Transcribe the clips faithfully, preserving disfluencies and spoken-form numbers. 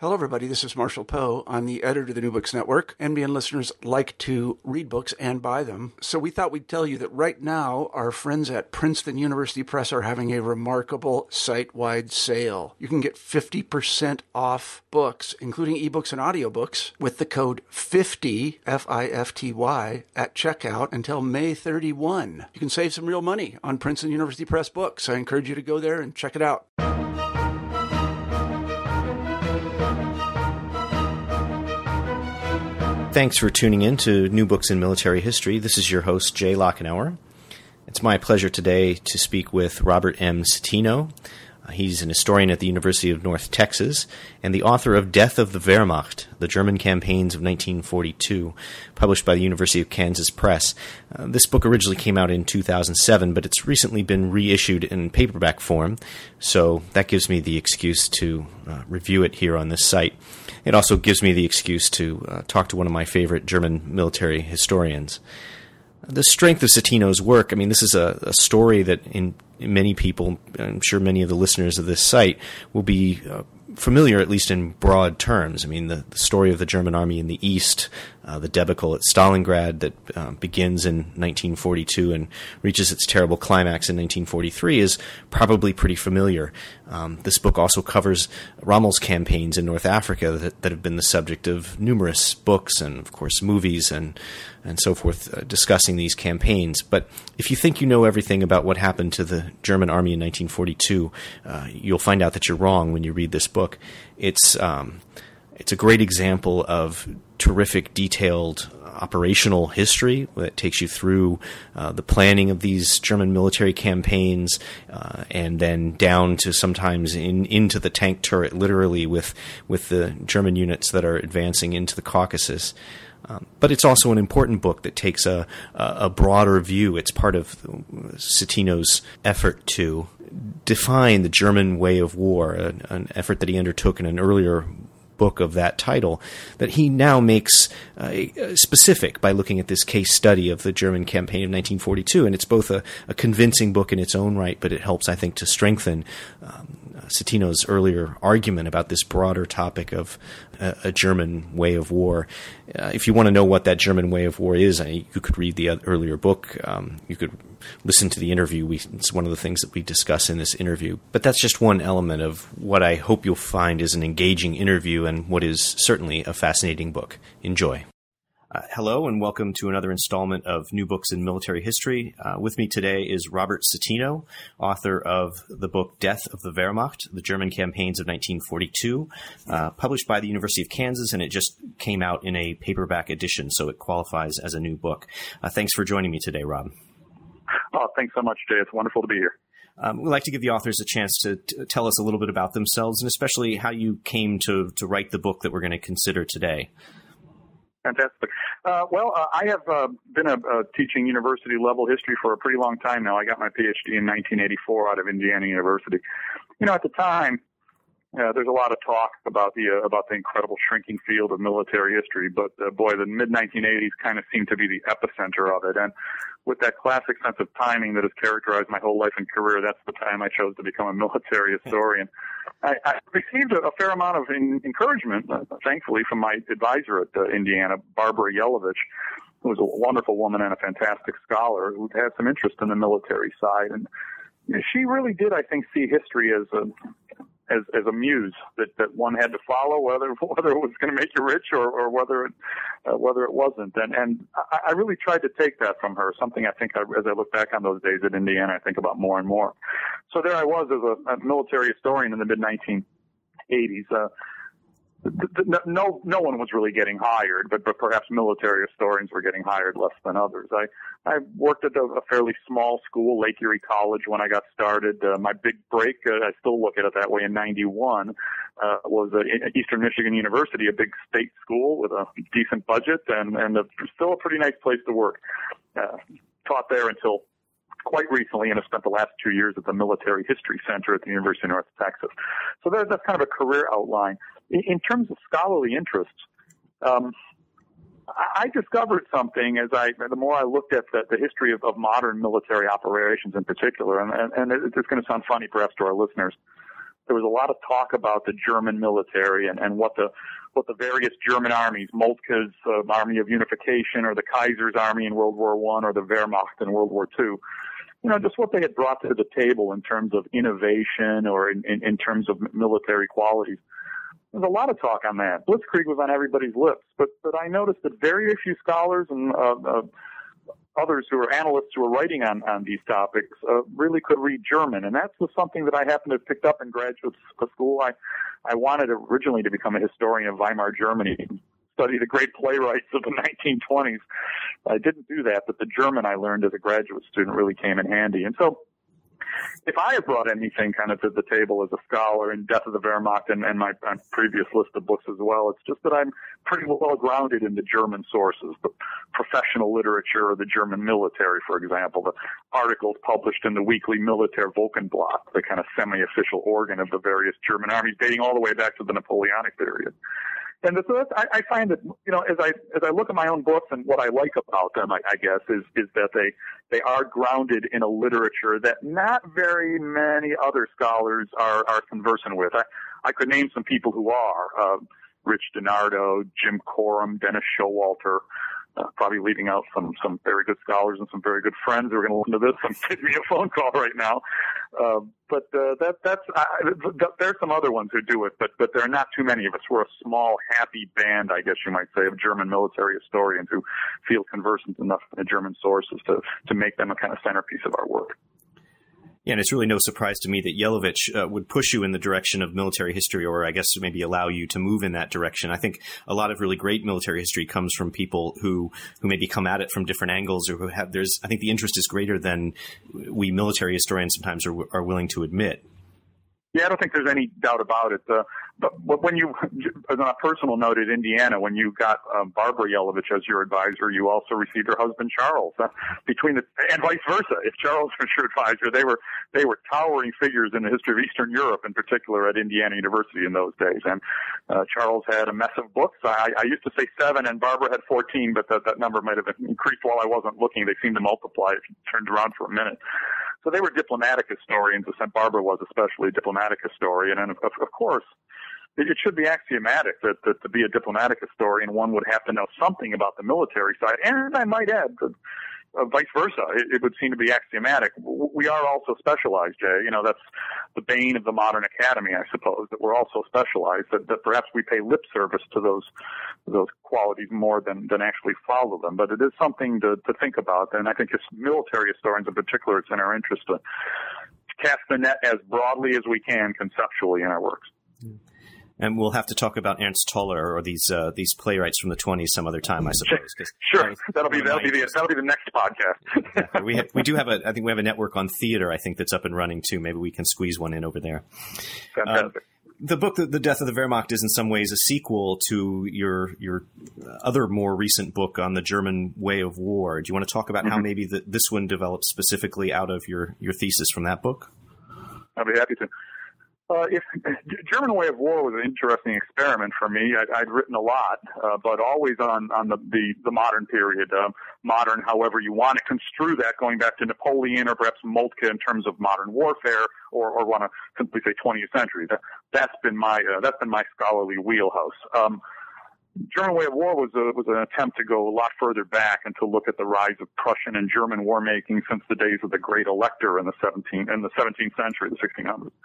Hello, everybody. This is Marshall Poe. I'm the editor of the New Books Network. N B N listeners like to read books and buy them. So we thought we'd tell you that right now, our friends at Princeton University Press are having a remarkable site-wide sale. You can get fifty percent off books, including ebooks and audiobooks, with the code fifty, F I F T Y, at checkout until May thirty-first. You can save some real money on Princeton University Press books. I encourage you to go there and check it out. Thanks for tuning in to New Books in Military History. This is your host, Jay Lockenauer. It's my pleasure today to speak with Robert M. Citino. Uh, he's an historian at the University of North Texas and the author of Death of the Wehrmacht, The German Campaigns of nineteen forty-two, published by the University of Kansas Press. Uh, this book originally came out in two thousand seven, but it's recently been reissued in paperback form, so that gives me the excuse to uh, review it here on this site. It also gives me the excuse to uh, talk to one of my favorite German military historians. The strength of Citino's work, I mean, this is a, a story that in, in many people, I'm sure many of the listeners of this site, will be uh, familiar, at least in broad terms. I mean, the, the story of the German army in the East, uh, the debacle at Stalingrad that uh, begins in nineteen forty-two and reaches its terrible climax in nineteen forty-three is probably pretty familiar. Um, this book also covers Rommel's campaigns in North Africa that, that have been the subject of numerous books and, of course, movies and and so forth uh, discussing these campaigns. But if you think you know everything about what happened to the German army in nineteen forty-two, uh, you'll find out that you're wrong when you read this book. It's um, it's a great example of terrific, detailed operational history that takes you through uh, the planning of these German military campaigns uh, and then down to sometimes in, into the tank turret, literally, with, with the German units that are advancing into the Caucasus. Um, but it's also an important book that takes a, a broader view. It's part of Citino's effort to define the German way of war, an, an effort that he undertook in an earlier book of that title, that he now makes uh, specific by looking at this case study of the German campaign of nineteen forty-two. And it's both a, a convincing book in its own right, but it helps, I think, to strengthen um, Citino's earlier argument about this broader topic of a, a German way of war. Uh, if you want to know what that German way of war is, I, you could read the earlier book. Um, you could listen to the interview. We, it's one of the things that we discuss in this interview. But that's just one element of what I hope you'll find is an engaging interview and what is certainly a fascinating book. Enjoy. Uh, hello and welcome to another installment of New Books in Military History. Uh, with me today is Robert Citino, author of the book Death of the Wehrmacht, The German Campaigns of nineteen forty-two, uh, published by the University of Kansas, and it just came out in a paperback edition, so it qualifies as a new book. Uh, thanks for joining me today, Rob. Oh, thanks so much, Jay. It's wonderful to be here. Um, we'd like to give the authors a chance to t- tell us a little bit about themselves and especially how you came to, to write the book that we're going to consider today. Fantastic. Uh, well, uh, I have uh, been a, a teaching university-level history for a pretty long time now. I got my P H D in nineteen eighty-four out of Indiana University. You know, at the time, uh, there's a lot of talk about the uh, about the incredible shrinking field of military history, but uh, boy, the mid nineteen eighties kind of seemed to be the epicenter of it. And with that classic sense of timing that has characterized my whole life and career, that's the time I chose to become a military historian. I, I received a, a fair amount of in, encouragement, uh, thankfully, from my advisor at uh, Indiana, Barbara Yelovich, who was a wonderful woman and a fantastic scholar who had some interest in the military side. And you know, she really did, I think, see history as a as as a muse that, that one had to follow, whether whether it was going to make you rich or, or whether it uh, whether it wasn't. And and I, I really tried to take that from her. Something I think I, as I look back on those days at Indiana, I think about more and more. So there I was as a, a military historian in the mid nineteen eighties. Uh, No, no one was really getting hired, but, but perhaps military historians were getting hired less than others. I, I worked at a, a fairly small school, Lake Erie College, when I got started. Uh, my big break, uh, I still look at it that way, in ninety-one, uh, was uh, Eastern Michigan University, a big state school with a decent budget and, and a, still a pretty nice place to work. Uh, taught there until quite recently, and have spent the last two years at the Military History Center at the University of North Texas. So that, that's kind of a career outline. In, in terms of scholarly interests, um, I, I discovered something as I, the more I looked at the, the history of, of modern military operations in particular, and, and, and it's going to sound funny perhaps to our listeners, there was a lot of talk about the German military and, and what the what the various German armies, Moltke's uh, Army of Unification, or the Kaiser's Army in World War One, or the Wehrmacht in World War Two, you know, just what they had brought to the table in terms of innovation or in, in, in terms of military qualities. There's a lot of talk on that. Blitzkrieg was on everybody's lips, but but I noticed that very few scholars and uh, uh, others who are analysts who are writing on, on these topics uh, really could read German, and that was something that I happened to have picked up in graduate school. I, I wanted originally to become a historian of Weimar Germany, study the great playwrights of the nineteen twenties. I didn't do that, but the German I learned as a graduate student really came in handy. And so if I have brought anything kind of to the table as a scholar in Death of the Wehrmacht and, and my, my previous list of books as well, it's just that I'm pretty well grounded in the German sources, the professional literature of the German military, for example, the articles published in the weekly Militär Wochenblatt, the kind of semi-official organ of the various German armies dating all the way back to the Napoleonic period. And so that's, I, I find that, you know, as I as I look at my own books and what I like about them, I, I guess, is is that they they are grounded in a literature that not very many other scholars are, are conversant with. I, I could name some people who are, uh, Rich DiNardo, Jim Coram, Dennis Showalter, uh, probably leaving out some, some very good scholars and some very good friends who are going to listen to this and give me a phone call right now. Uh, but uh, that, that's uh, th- there's some other ones who do it, but but there are not too many of us. We're a small, happy band, I guess you might say, of German military historians who feel conversant enough in the German sources to, to make them a kind of centerpiece of our work. Yeah, and it's really no surprise to me that Jelovich uh, would push you in the direction of military history, or I guess maybe allow you to move in that direction. I think a lot of really great military history comes from people who, who maybe come at it from different angles, or who have, there's, I think the interest is greater than we military historians sometimes are, are willing to admit. Yeah, I don't think there's any doubt about it. Uh, but, but when you, on a personal note at Indiana, when you got um, Barbara Jelovich as your advisor, you also received her husband Charles. Uh, between the and vice versa, if Charles was your advisor, they were they were towering figures in the history of Eastern Europe, in particular at Indiana University in those days. And uh, Charles had a mess of books. I, I used to say seven, and Barbara had fourteen, but that, that number might have increased while I wasn't looking. They seemed to multiply if you turned around for a minute. So they were diplomatic historians. Barbara was especially a diplomatic historian. And, of, of course, it, it should be axiomatic that, that to be a diplomatic historian, one would have to know something about the military side. And I might add, that, uh, vice versa, it, it would seem to be axiomatic. We are also specialized, Jay. You know, that's the bane of the modern academy, I suppose, that we're also specialized, that, that perhaps we pay lip service to those those qualities more than, than actually follow them. But it is something to, to think about. And I think as military historians in particular, it's in our interest to cast the net as broadly as we can conceptually in our works. And we'll have to talk about Ernst Toller or these uh, these playwrights from the twenties some other time, I suppose. Sure, was, that'll be that'll be the that'll be the next podcast. yeah, we have, we do have a I think we have a network on theater, I think, that's up and running too. Maybe we can squeeze one in over there. Fantastic. Um, the book, the, the Death of the Wehrmacht, is in some ways a sequel to your your other more recent book on the German way of war. Do you want to talk about mm-hmm. how maybe the, this one developed specifically out of your, your thesis from that book? I'd be happy to. Uh, if German Way of War was an interesting experiment for me. I, I'd written a lot, uh, but always on, on the, the, the modern period, uh, modern, however you want to construe that, going back to Napoleon or perhaps Moltke in terms of modern warfare, or, or want to simply say twentieth century. That, that's been my uh, that's been my scholarly wheelhouse. Um, German Way of War was a, was an attempt to go a lot further back and to look at the rise of Prussian and German war making since the days of the Great Elector in the seventeenth in the seventeenth century, the sixteen hundreds.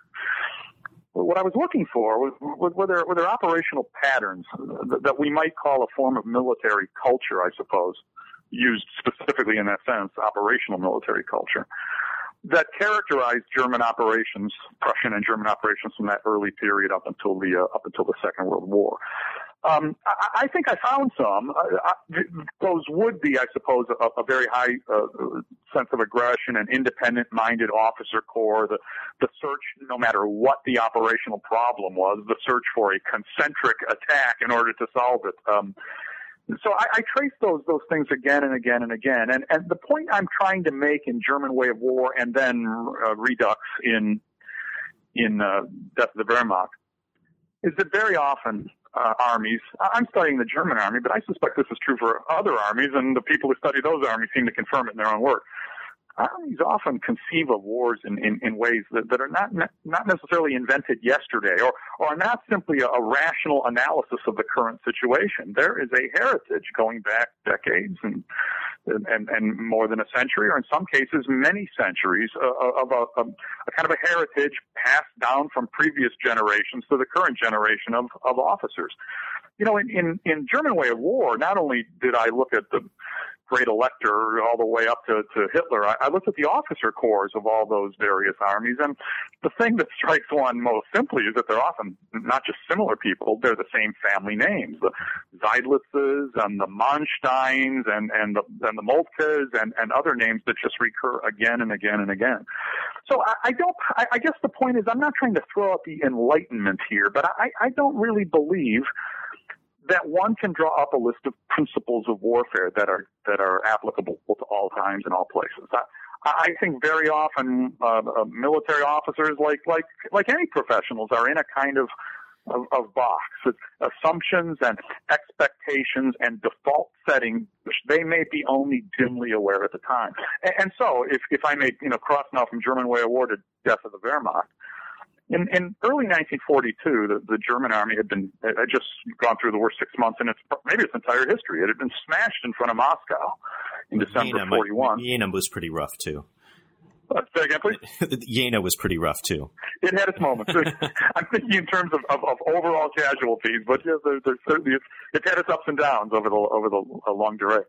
What I was looking for was, was were, there, were there operational patterns that, that we might call a form of military culture, I suppose, used specifically in that sense, operational military culture, that characterized German operations, Prussian and German operations from that early period up until the uh, up until the Second World War. Um, I, I think I found some. Uh, I, those would be, I suppose, a, a very high uh, sense of aggression, an independent-minded officer corps, the, the search, no matter what the operational problem was, the search for a concentric attack in order to solve it. Um, so I, I trace those those things again and again and again. And, and the point I'm trying to make in German Way of War and then uh, Redux in in uh, Death of the Wehrmacht is that very often uh, armies, I'm studying the German army, but I suspect this is true for other armies, and the people who study those armies seem to confirm it in their own work. armies often conceive of wars in, in, in ways that, that are not not necessarily invented yesterday, or, or are not simply a, a rational analysis of the current situation. There is a heritage going back decades and and, and more than a century, or in some cases many centuries, uh, of a, a, a kind of a heritage passed down from previous generations to the current generation of, of officers. You know, in, in, in German Way of War, not only did I look at the Great Elector all the way up to, to Hitler, I, I looked at the officer corps of all those various armies, and the thing that strikes one most simply is that they're often not just similar people, they're the same family names. The Seydlitzes and the Mansteins and, and the, and the Moltkes and, and other names that just recur again and again and again. So I, I don't, I, I guess the point is I'm not trying to throw out the Enlightenment here, but I, I don't really believe that one can draw up a list of principles of warfare that are that are applicable to all times and all places. I, I think very often uh, uh, military officers, like like like any professionals, are in a kind of of, of box. It's assumptions and expectations and default settings, which they may be only dimly aware at the time. And, and so, if if I may, you know, cross now from German Way of War to Death of the Wehrmacht. In, in early nineteen forty-two, the, the German army had been had just gone through the worst six months in its maybe its entire history. It had been smashed in front of Moscow in December Jena, forty-one. Jena was pretty rough too. Uh, say again, please. Jena was pretty rough too. It had its moments. I'm thinking in terms of, of, of overall casualties, but yeah, there, there's certainly it's, it's had its ups and downs over the over the uh, long durée.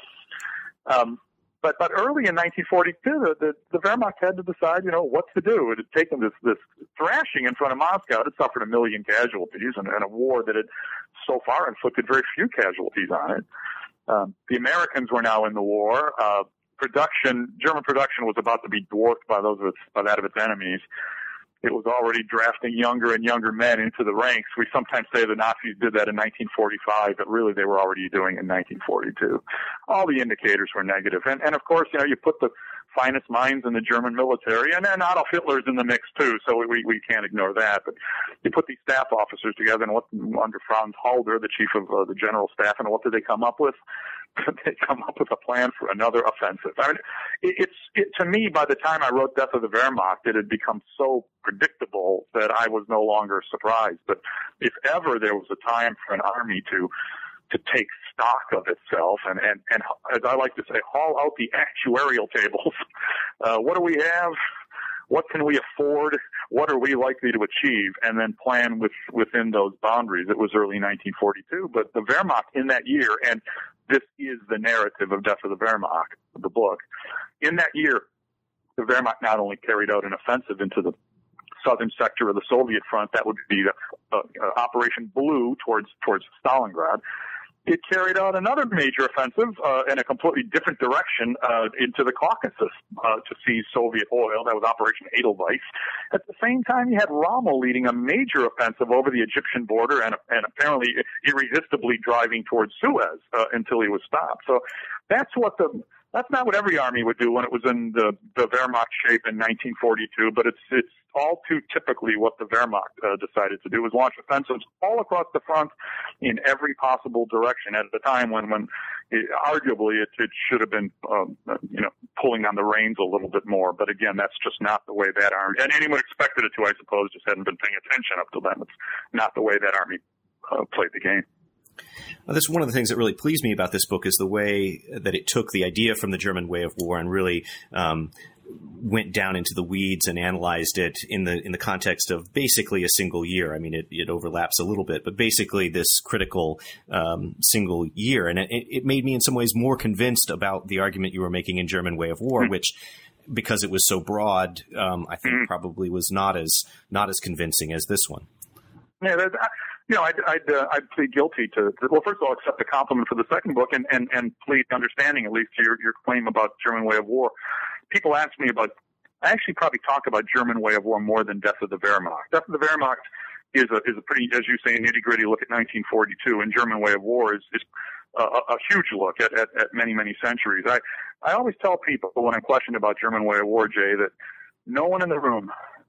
Um, But but early in nineteen forty-two, the, the, the Wehrmacht had to decide, you know, what to do. It had taken this, this thrashing in front of Moscow. It had suffered a million casualties and, and a war that had so far inflicted very few casualties on it. Um, the Americans were now in the war. Uh, production, German production was about to be dwarfed by those of its, by that of its enemies. It was already drafting younger and younger men into the ranks. We sometimes say the Nazis did that in nineteen forty-five, but really they were already doing it in nineteen forty-two. All the indicators were negative. And, and of course, you know, you put the finest minds in the German military, and then Adolf Hitler's in the mix too, so we, we can't ignore that. But you put these staff officers together, and what, under Franz Halder, the chief of uh, the general staff, and what did they come up with? They come up with a plan for another offensive. I mean, it, it's it, to me, by the time I wrote Death of the Wehrmacht, it had become so predictable that I was no longer surprised. But if ever there was a time for an army to to take stock of itself and, and, and as I like to say, haul out the actuarial tables, uh, what do we have? What can we afford? What are we likely to achieve? And then plan with, within those boundaries. It was early nineteen forty-two, but the Wehrmacht in that year, and this is the narrative of Death of the Wehrmacht, the book. In that year, the Wehrmacht not only carried out an offensive into the southern sector of the Soviet front, that would be uh, uh, Operation Blue towards towards Stalingrad. It carried out another major offensive uh, in a completely different direction uh, into the Caucasus uh, to seize Soviet oil. That was Operation Edelweiss. At the same time, you had Rommel leading a major offensive over the Egyptian border and, and apparently irresistibly driving towards Suez uh, until he was stopped. So that's what the that's not what every army would do when it was in the, the Wehrmacht shape in nineteen forty-two, but it's it's all too typically what the Wehrmacht uh, decided to do, was launch offensives all across the front in every possible direction at a time when, when it, arguably it, it should have been, um, you know, pulling on the reins a little bit more. But again, that's just not the way that army, and anyone expected it to, I suppose, just hadn't been paying attention up to then. It's not the way that army uh, played the game. Well, that's one of the things that really pleased me about this book, is the way that it took the idea from the German Way of War and really um, went down into the weeds and analyzed it in the in the context of basically a single year. I mean, it, it overlaps a little bit, but basically this critical um, single year. And it, it made me in some ways more convinced about the argument you were making in German Way of War, mm-hmm. which, because it was so broad, um, I think mm-hmm. probably was not as not as convincing as this one. Yeah, that, you know, I'd I'd, uh, I'd plead guilty to, to well, first of all, accept the compliment for the second book, and, and, and plead understanding at least to your your claim about German Way of War. People ask me about. I actually probably talk about German Way of War more than Death of the Wehrmacht. Death of the Wehrmacht is a is a pretty, as you say, nitty gritty look at nineteen forty-two, and German Way of War is is a, a huge look at, at at many many centuries. I I always tell people when I'm questioned about German Way of War, Jay, that no one in the room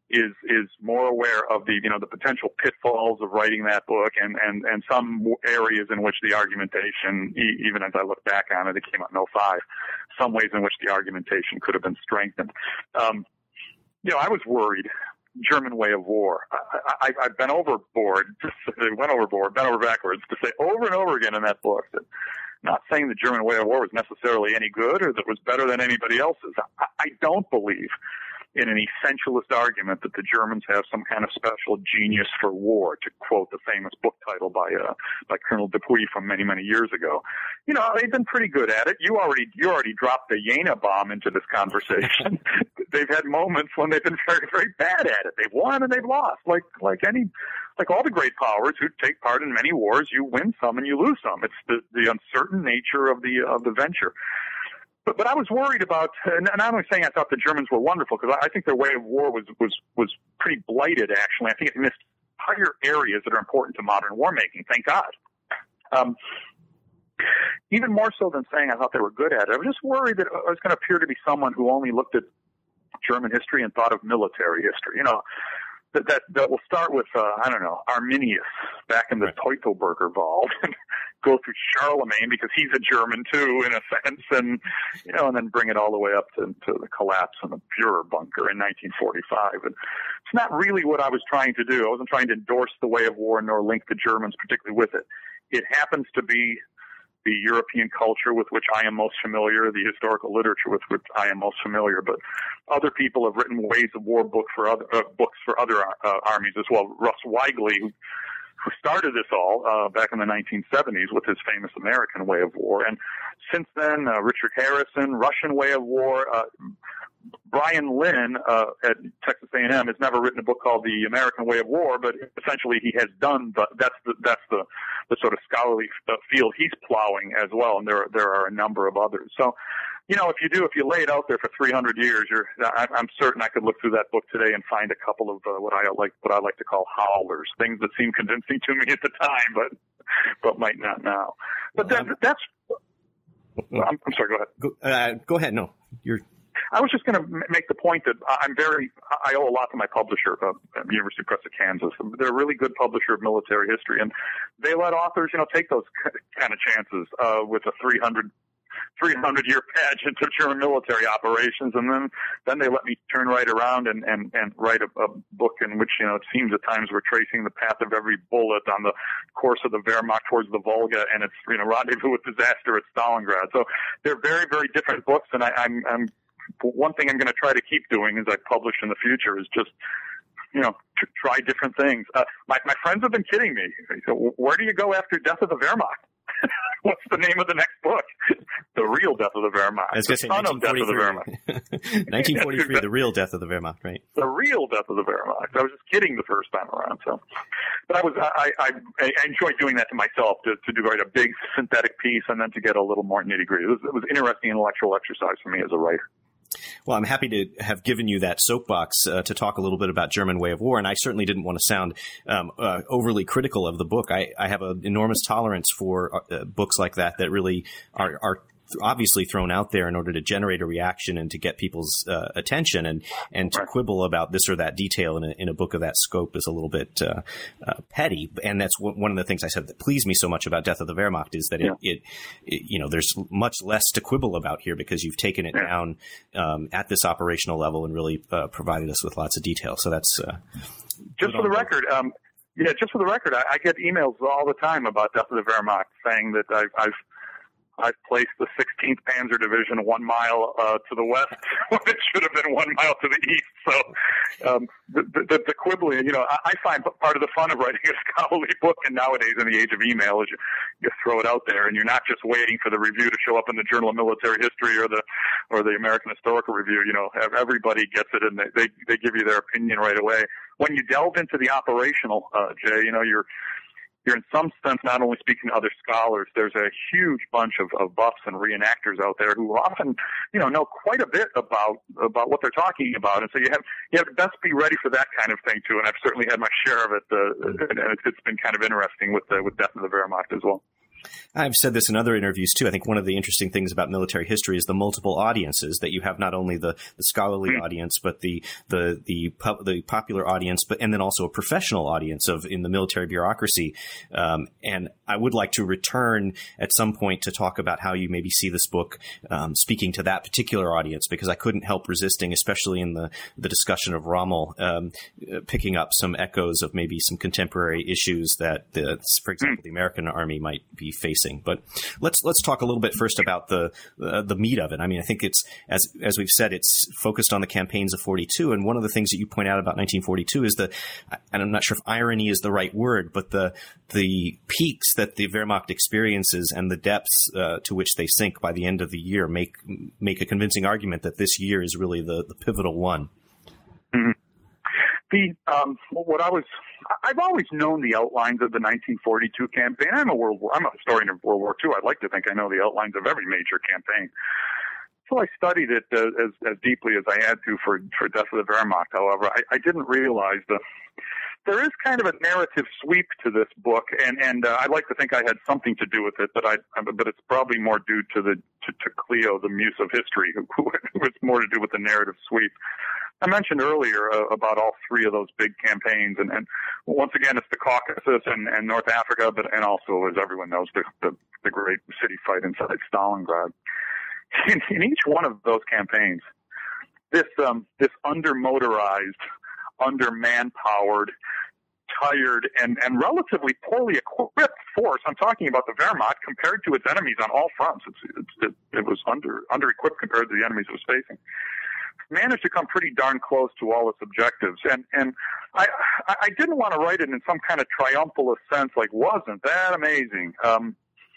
is is more aware of the you know the potential pitfalls of writing that book, and and and some areas in which the argumentation, even as I look back on it, it came out in oh five, some ways in which the argumentation could have been strengthened. Um, you know, I was worried. German way of war. I, I, I've been overboard, went overboard, bent over backwards to say over and over again in that book that, not saying the German way of war was necessarily any good or that it was better than anybody else's. I, I don't believe in an essentialist argument that the Germans have some kind of special genius for war, to quote the famous book title by uh, by Colonel Dupuy from many, many years ago. You know, they've been pretty good at it. You already you already dropped the Jena bomb into this conversation. They've had moments when they've been very, very bad at it. They've won and they've lost, like like any like all the great powers who take part in many wars. You win some and you lose some. It's the, the uncertain nature of the of the venture. But, but I was worried about, and I'm only saying I thought the Germans were wonderful, because I think their way of war was, was, was pretty blighted, actually. I think it missed entire areas that are important to modern war making, thank God. Um, even more so than saying I thought they were good at it, I was just worried that I was going to appear to be someone who only looked at German history and thought of military history. You know, that that, that will start with, uh, I don't know, Arminius back in the Teutoburger Wald, and go through Charlemagne because he's a German too, in a sense, and you know, and then bring it all the way up to, to the collapse in the Führer bunker in nineteen forty-five. And it's not really what I was trying to do. I wasn't trying to endorse the way of war nor link the Germans particularly with it. It happens to be the European culture with which I am most familiar, the historical literature with which I am most familiar. But other people have written ways of war book for other uh, books for other uh, armies as well. Russ Weigley, who, who started this all uh, back in the nineteen seventies with his famous American way of war, and since then, uh, Richard Harrison, Russian way of war. Uh, Brian Lynn uh, at Texas A and M has never written a book called The American Way of War, but essentially he has done the, that's the that's the, the sort of scholarly field he's plowing as well, and there there are a number of others. So, you know, if you do, if you lay it out there for three hundred years, you're I, I'm certain I could look through that book today and find a couple of uh, what I like what I like to call howlers, things that seem convincing to me at the time, but but might not now. But that, that's. I'm, I'm sorry. Go ahead. Go, uh, go ahead. No, you're. I was just going to make the point that I'm very, I owe a lot to my publisher, uh, University Press of Kansas. They're a really good publisher of military history, and they let authors, you know, take those kind of chances uh, with a three hundred year pageant of German military operations, and then then they let me turn right around and and and write a, a book in which, you know, it seems at times we're tracing the path of every bullet on the course of the Wehrmacht towards the Volga, and it's, you know, rendezvous with disaster at Stalingrad. So they're very, very different books, and I, I'm I'm one thing I'm going to try to keep doing as I publish in the future is just, you know, to try different things. Uh, my, my friends have been kidding me. So where do you go after Death of the Wehrmacht? What's the name of the next book? The Real Death of the Wehrmacht. I was going to say nineteen forty-three. nineteen forty-three, The Real Death of the Wehrmacht, right? The Real Death of the Wehrmacht. I was just kidding the first time around. So, but I was I I, I enjoyed doing that to myself, to to do write a big synthetic piece and then to get a little more nitty gritty. It was, it was interesting intellectual exercise for me as a writer. Well, I'm happy to have given you that soapbox uh, to talk a little bit about German way of war, and I certainly didn't want to sound um, uh, overly critical of the book. I, I have an enormous tolerance for uh, books like that that really are, are obviously thrown out there in order to generate a reaction and to get people's uh, attention, and and to quibble about this or that detail in a, in a book of that scope is a little bit uh, uh, petty. And that's w- one of the things I said that pleased me so much about Death of the Wehrmacht is that it, yeah. it, it you know, there's much less to quibble about here because you've taken it yeah. down um, at this operational level and really uh, provided us with lots of detail. So that's uh, just for the record. Um, yeah, just for the record, I, I get emails all the time about Death of the Wehrmacht saying that I've, I've I've placed the sixteenth Panzer Division one mile uh, to the west when it should have been one mile to the east. So um, the, the, the quibbling, you know, I, I find part of the fun of writing a scholarly book, and nowadays in the age of email, is you, you throw it out there, and you're not just waiting for the review to show up in the Journal of Military History or the or the American Historical Review. You know, everybody gets it, and they they, they give you their opinion right away. When you delve into the operational, uh, Jay, you know, you're You're in some sense not only speaking to other scholars. There's a huge bunch of, of buffs and reenactors out there who often, you know, know quite a bit about about what they're talking about, and so you have you have to best be ready for that kind of thing too. And I've certainly had my share of it, uh, and it's, it's been kind of interesting with the, with Death of the Wehrmacht as well. I've said this in other interviews, too. I think one of the interesting things about military history is the multiple audiences, that you have not only the, the scholarly mm. audience, but the the the, pu- the popular audience, but and then also a professional audience of in the military bureaucracy. Um, and I would like to return at some point to talk about how you maybe see this book um, speaking to that particular audience, because I couldn't help resisting, especially in the, the discussion of Rommel, um, picking up some echoes of maybe some contemporary issues that, the, for example, the American Army might be facing. But let's let's talk a little bit first about the uh, the meat of it. I mean, I think it's, as as we've said, it's focused on the campaigns of forty-two. And one of the things that you point out about nineteen forty-two is the, and I'm not sure if irony is the right word, but the the peaks that the Wehrmacht experiences and the depths uh, to which they sink by the end of the year make make a convincing argument that this year is really the, the pivotal one. Mm-hmm. The um, what I was I've always known the outlines of the nineteen forty-two campaign. I'm a World War I'm a historian of World War Two. I'd like to think I know the outlines of every major campaign. So I studied it uh, as as deeply as I had to for for Death of the Wehrmacht. However, I, I didn't realize the there is kind of a narrative sweep to this book, and and uh, I'd like to think I had something to do with it, but I but it's probably more due to the to, to Cleo, the muse of history, who, who it's more to do with the narrative sweep. I mentioned earlier uh, about all three of those big campaigns, and, and once again, it's the Caucasus and, and North Africa, but and also, as everyone knows, the the, the great city fight inside Stalingrad. In, in each one of those campaigns, this um, this under-motorized, under-manpowered, tired, and, and relatively poorly equipped force, I'm talking about the Wehrmacht, compared to its enemies on all fronts. It's, it's, it, it was under under-equipped compared to the enemies it was facing. Managed to come pretty darn close to all its objectives, and and I I didn't want to write it in some kind of triumphalist sense, like wasn't that amazing? Um,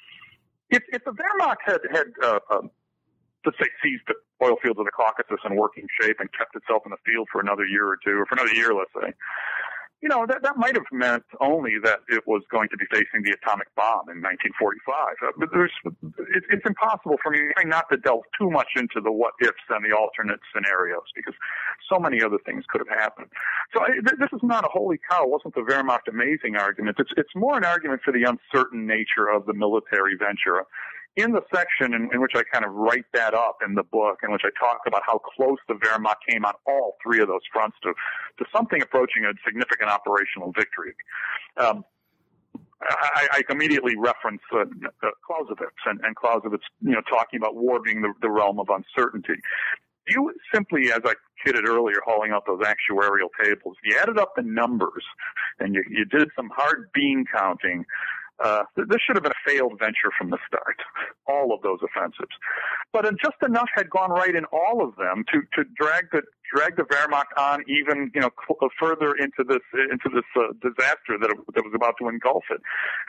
if if the Wehrmacht had had uh, uh, let's say seized the oil fields of the Caucasus in working shape and kept itself in the field for another year or two, or for another year, let's say, you know, that, that might have meant only that it was going to be facing the atomic bomb in nineteen forty-five. Uh, but there's, it, it's impossible for me not to delve too much into the what-ifs and the alternate scenarios, because so many other things could have happened. So I, th- this is not a holy cow, wasn't the Wehrmacht amazing argument. It's, it's more an argument for the uncertain nature of the military venture. In the section in, in which I kind of write that up in the book, in which I talk about how close the Wehrmacht came on all three of those fronts to, to something approaching a significant operational victory, um, I, I immediately reference uh, uh, Clausewitz and, and Clausewitz, you know, talking about war being the, the realm of uncertainty. You simply, as I kidded earlier, hauling out those actuarial tables, you added up the numbers and you, you did some hard bean counting. Uh, this should have been a failed venture from the start, all of those offensives. But just enough had gone right in all of them to, to drag the drag the Wehrmacht on even, you know, cl- further into this into this uh, disaster that it, that was about to engulf it.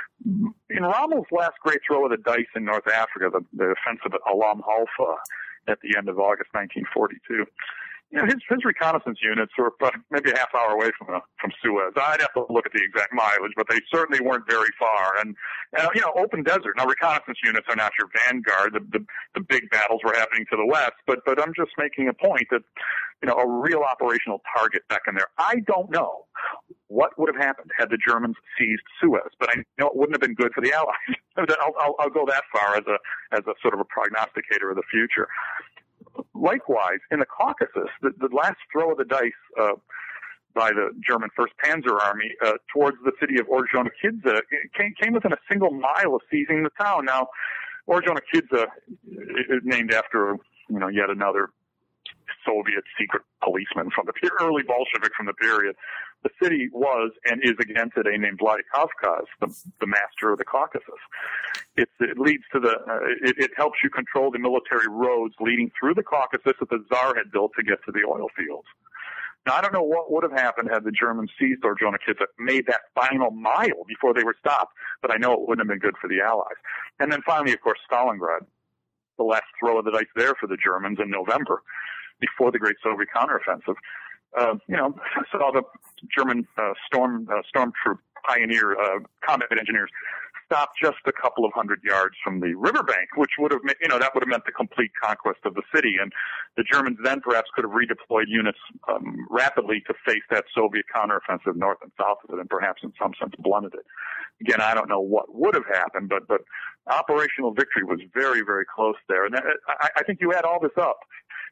In Rommel's last great throw of the dice in North Africa, the, the offensive at Alam Halfa at the end of August nineteen forty-two. You know, his, his reconnaissance units were maybe a half hour away from uh, from Suez. I'd have to look at the exact mileage, but they certainly weren't very far. And, uh, you know, open desert. Now, reconnaissance units are not your vanguard. The, the the big battles were happening to the west, but but I'm just making a point that, you know, a real operational target back in there. I don't know what would have happened had the Germans seized Suez, but I know it wouldn't have been good for the Allies. I'll, I'll, I'll go that far as a as a sort of a prognosticator of the future. Likewise, in the Caucasus, the, the last throw of the dice uh, by the German First Panzer Army uh, towards the city of Orjonikidze came, came within a single mile of seizing the town. Now, Orjonikidze is named after, you know, yet another Soviet secret policeman from the early Bolshevik from the period. The city was and is again today named Vladikavkaz, the, the master of the Caucasus. It, it leads to the, uh, it, it helps you control the military roads leading through the Caucasus that the Tsar had built to get to the oil fields. Now, I don't know what would have happened had the Germans seized Orjonikidze, made that final mile before they were stopped, but I know it wouldn't have been good for the Allies. And then finally, of course, Stalingrad, the last throw of the dice there for the Germans in November, before the great Soviet counteroffensive. Uh, you know, saw the German uh, storm uh, stormtroop pioneer uh, combat engineers stopped just a couple of hundred yards from the riverbank, which would have, you know, that would have meant the complete conquest of the city. And the Germans then perhaps could have redeployed units um, rapidly to face that Soviet counteroffensive north and south of it, and perhaps in some sense blunted it. Again, I don't know what would have happened, but but operational victory was very, very close there. And that, I, I think you add all this up.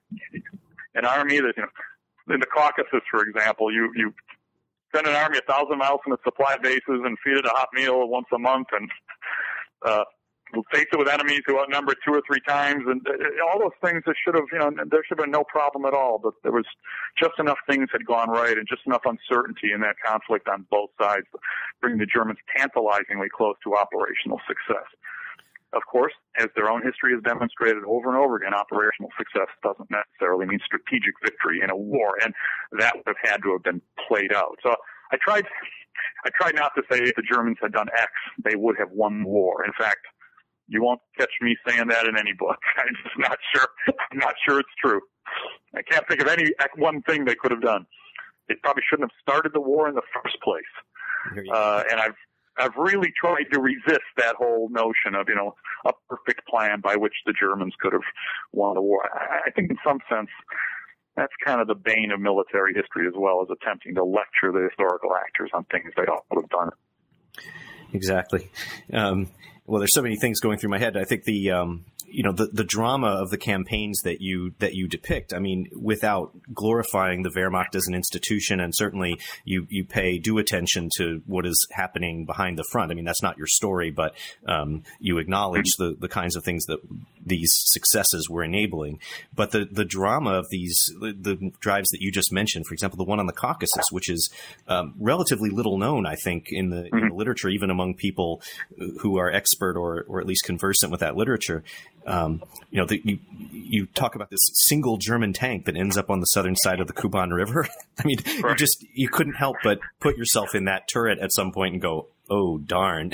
An army that, you know, in the Caucasus, for example, you you send an army a thousand miles from its supply bases and feed it a hot meal once a month, and uh, face it with enemies who outnumber two or three times, and uh, all those things that should have, you know, there should have been no problem at all. But there was just enough things had gone right, and just enough uncertainty in that conflict on both sides to bring the Germans tantalizingly close to operational success. Of course, as their own history has demonstrated over and over again, operational success doesn't necessarily mean strategic victory in a war, and that would have had to have been played out. So I tried, I tried not to say if the Germans had done X, they would have won the war. In fact, you won't catch me saying that in any book. I'm just not sure. I'm not sure it's true. I can't think of any one thing they could have done. They probably shouldn't have started the war in the first place. Uh, and I've I've really tried to resist that whole notion of, you know, a perfect plan by which the Germans could have won the war. I, I think in some sense that's kind of the bane of military history, as well as attempting to lecture the historical actors on things they ought to have done. Exactly. Um, well, there's so many things going through my head. I think the, um, you know, the, the drama of the campaigns that you, that you depict, I mean, without glorifying the Wehrmacht as an institution, and certainly you, you pay due attention to what is happening behind the front. I mean, that's not your story, but, um, you acknowledge the, the kinds of things that these successes were enabling. But the, the drama of these, the, the drives that you just mentioned, for example, the one on the Caucasus, which is, um, relatively little known, I think, in the, in the literature, even among people who are expert or, or at least conversant with that literature. Um, you know, the, you, you talk about this single German tank that ends up on the southern side of the Kuban River. I mean, right. you just, you couldn't help but put yourself in that turret at some point and go, oh, darn.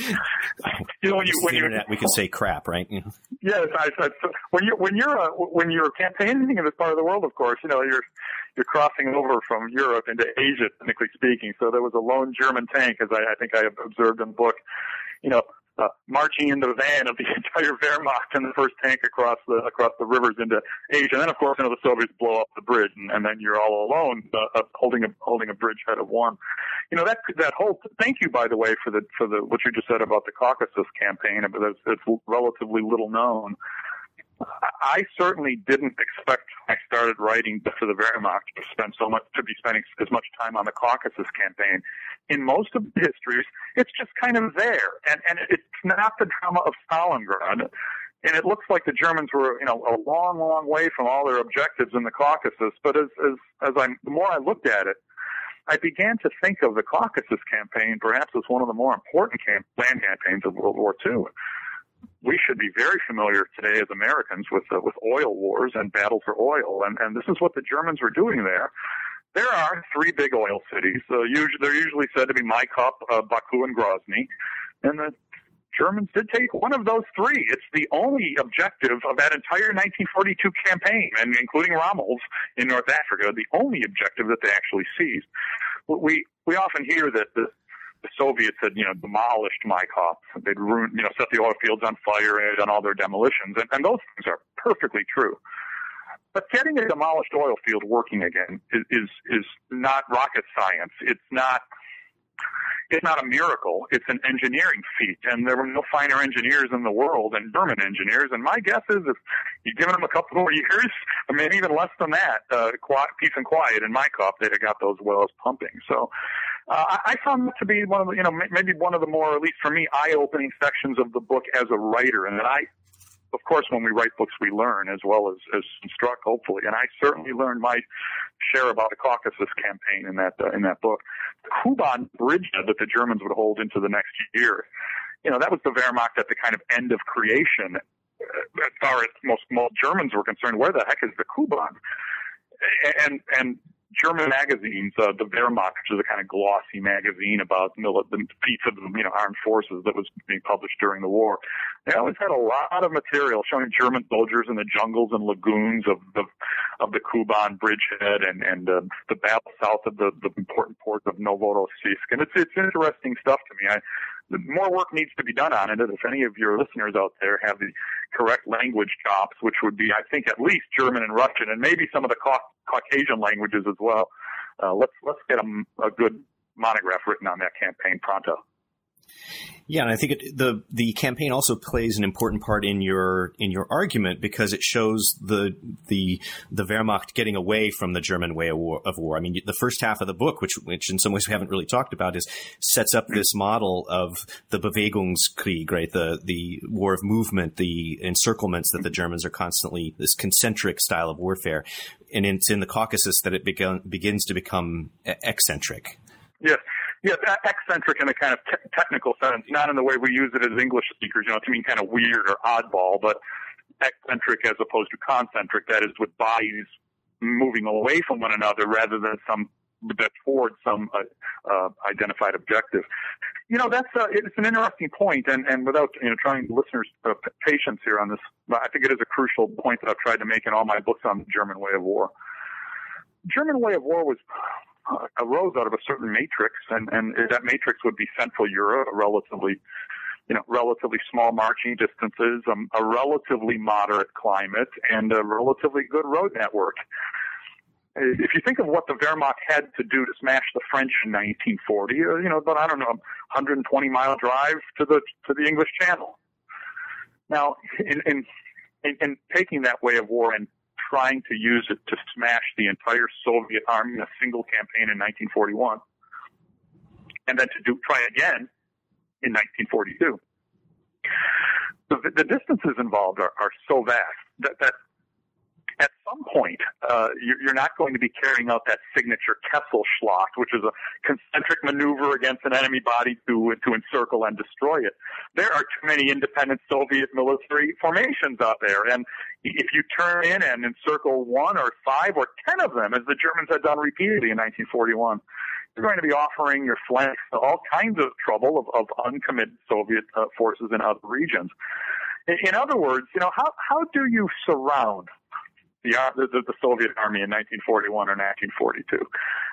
You know, when you, when internet, we can say crap, right? You know? Yes. I, I, when you're, when you're, uh, when you're campaigning in this part of the world, of course, you know, you're, you're crossing over from Europe into Asia, technically speaking. So there was a lone German tank, as I, I think I observed in the book, you know, Uh, marching into the van of the entire Wehrmacht and the first tank across the across the rivers into Asia. And then, of course, you know, the Soviets blow up the bridge, and, and then you're all alone uh, holding a holding a bridgehead of one. You know, that that whole. Thank you, by the way, for the for the what you just said about the Caucasus campaign. But it's, it's relatively little known. I certainly didn't expect when I started writing for the Wehrmacht to spend so much, to be spending as much time on the Caucasus campaign. In most of the histories, it's just kind of there, and and it's not the drama of Stalingrad. And it looks like the Germans were, you know, a long, long way from all their objectives in the Caucasus. But as as as I the more I looked at it, I began to think of the Caucasus campaign perhaps as one of the more important camp- land campaigns of World War Two. We should be very familiar today as Americans with uh, with oil wars and battle for oil, and and this is what the Germans were doing there. There are three big oil cities. Uh, usually, they're usually said to be Maikop, uh, Baku, and Grozny, and the Germans did take one of those three. It's the only objective of that entire nineteen forty-two campaign, and including Rommel's in North Africa, the only objective that they actually seized. We we often hear that the The Soviets had, you know, demolished Maikop. They'd ruined, you know, set the oil fields on fire and done all their demolitions, and, and those things are perfectly true. But getting a demolished oil field working again is, is is not rocket science. It's not it's not a miracle. It's an engineering feat, and there were no finer engineers in the world than German engineers. And my guess is if you'd given them a couple more years, or maybe even less than that, uh, quiet, peace and quiet in Maikop, they'd have got those wells pumping. So uh, I found that to be one of the, you know, maybe one of the more, at least for me, eye-opening sections of the book as a writer, and that I. Of course, when we write books, we learn as well as, as instruct, hopefully. And I certainly learned my share about the Caucasus campaign in that uh, in that book. The Kuban bridgehead that the Germans would hold into the next year, you know, that was the Wehrmacht at the kind of end of creation. As far as most, most Germans were concerned, where the heck is the Kuban? And and German magazines, uh, the Wehrmacht, which is a kind of glossy magazine about mili- the feats of the, you know, armed forces that was being published during the war. They always had a lot of material showing German soldiers in the jungles and lagoons of the of the Kuban bridgehead and and uh, the battle south of the, the important port of Novorossiysk. And it's it's interesting stuff to me. I more work needs to be done on it. If any of your listeners out there have the correct language chops, which would be, I think, at least German and Russian, and maybe some of the Ca- Caucasian languages as well, uh, let's let's get a, a good monograph written on that campaign pronto. Yeah, and I think it, the the campaign also plays an important part in your in your argument because it shows the the the Wehrmacht getting away from the German way of war. Of war. I mean, the first half of the book, which which in some ways we haven't really talked about, is sets up this model of the Bewegungskrieg, right? The the war of movement, the encirclements that the Germans are constantly, this concentric style of warfare, and it's in the Caucasus that it begun, begins to become eccentric. Yes. Yes, eccentric in a kind of te- technical sense, not in the way we use it as English speakers, you know, to mean kind of weird or oddball, but eccentric as opposed to concentric, that is with bodies moving away from one another rather than some towards some uh, uh, identified objective. You know, that's uh, it's an interesting point, and, and without you know trying listeners' uh, patience here on this, I think it is a crucial point that I've tried to make in all my books on the German way of war. German way of war was Uh, arose out of a certain matrix, and, and that matrix would be Central Europe, a relatively, you know, relatively small marching distances, um, a relatively moderate climate, and a relatively good road network. If you think of what the Wehrmacht had to do to smash the French in nineteen forty, you know, about I don't know, one hundred twenty mile drive to the to the English Channel. Now, in in, in, in taking that way of war and trying to use it to smash the entire Soviet army in a single campaign in nineteen forty-one, and then to do try again in nineteen forty-two. The, the distances involved are, are so vast that, that at some point uh, you're, you're not going to be carrying out that signature Kesselschlacht, which is a concentric maneuver against an enemy body to to encircle and destroy it. There are too many independent Soviet military formations out there, and if you turn in and encircle one or five or ten of them, as the Germans had done repeatedly in nineteen forty-one, you're going to be offering your flanks to all kinds of trouble of, of uncommitted Soviet uh, forces in other regions. In, in other words, you know, how how do you surround the, the, the Soviet army in nineteen forty-one or nineteen forty-two?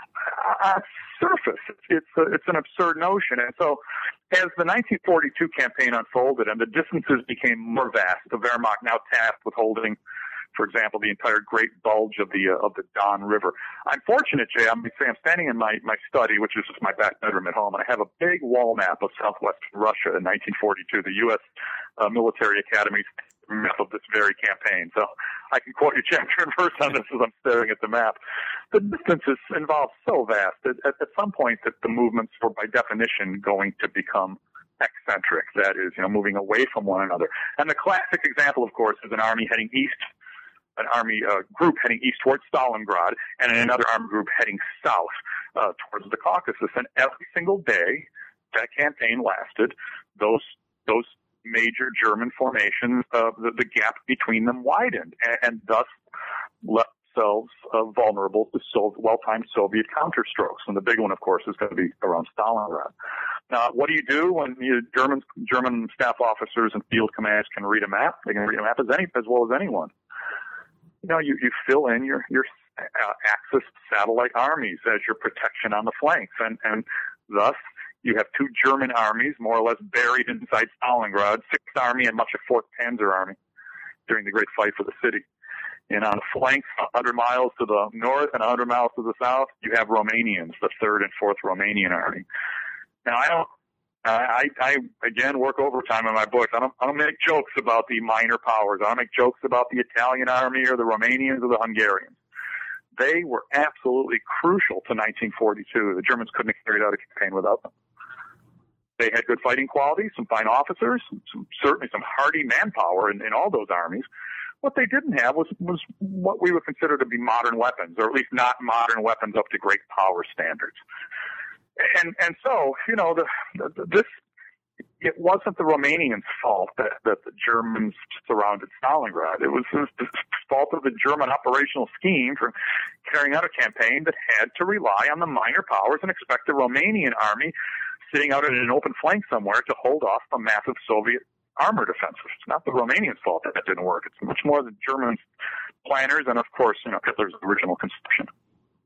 Uh, surface, it's a, it's an absurd notion. And so as the nineteen forty-two campaign unfolded and the distances became more vast, the Wehrmacht now tasked with holding, for example, the entire Great Bulge of the uh, of the Don River. I'm fortunate, Jay. I'm, I'm standing in my, my study, which is just my back bedroom at home, and I have a big wall map of southwestern Russia in nineteen forty-two, the U S uh, military academy's map of this very campaign. So I can quote you chapter and verse on this as I'm staring at the map. The distances involved so vast that at, at some point that the movements were by definition going to become eccentric, that is, you know, moving away from one another. And the classic example, of course, is an army heading east, an army uh, group heading east towards Stalingrad, and another armed group heading south uh, towards the Caucasus. And every single day that campaign lasted, those those major German formations, uh, the, the gap between them widened, and, and thus left themselves uh, vulnerable to so, well-timed Soviet counterstrokes. And the big one, of course, is going to be around Stalingrad. Now, what do you do when you, German German staff officers and field commands can read a map? They can read a map as any as well as anyone. You know, you, you fill in your your uh, Axis satellite armies as your protection on the flanks, and and thus you have two German armies more or less buried inside Stalingrad, Sixth Army and much of Fourth Panzer Army during the great fight for the city. And on the flanks, one hundred miles to the north and one hundred miles to the south, you have Romanians, the Third and Fourth Romanian Army. Now, I don't, I, I again work overtime in my books. I don't, I don't make jokes about the minor powers. I don't make jokes about the Italian army or the Romanians or the Hungarians. They were absolutely crucial to nineteen forty-two. The Germans couldn't have carried out a campaign without them. They had good fighting qualities, some fine officers, some, certainly some hardy manpower in, in all those armies. What they didn't have was, was what we would consider to be modern weapons, or at least not modern weapons up to great power standards. And and so, you know, the, the, this it wasn't the Romanians' fault that, that the Germans surrounded Stalingrad. It was the fault of the German operational scheme for carrying out a campaign that had to rely on the minor powers and expect the Romanian army sitting out in an open flank somewhere to hold off a massive Soviet armor defenses. It's not the Romanians' fault that that didn't work. It's much more the German planners and, of course, you know, Hitler's original conception.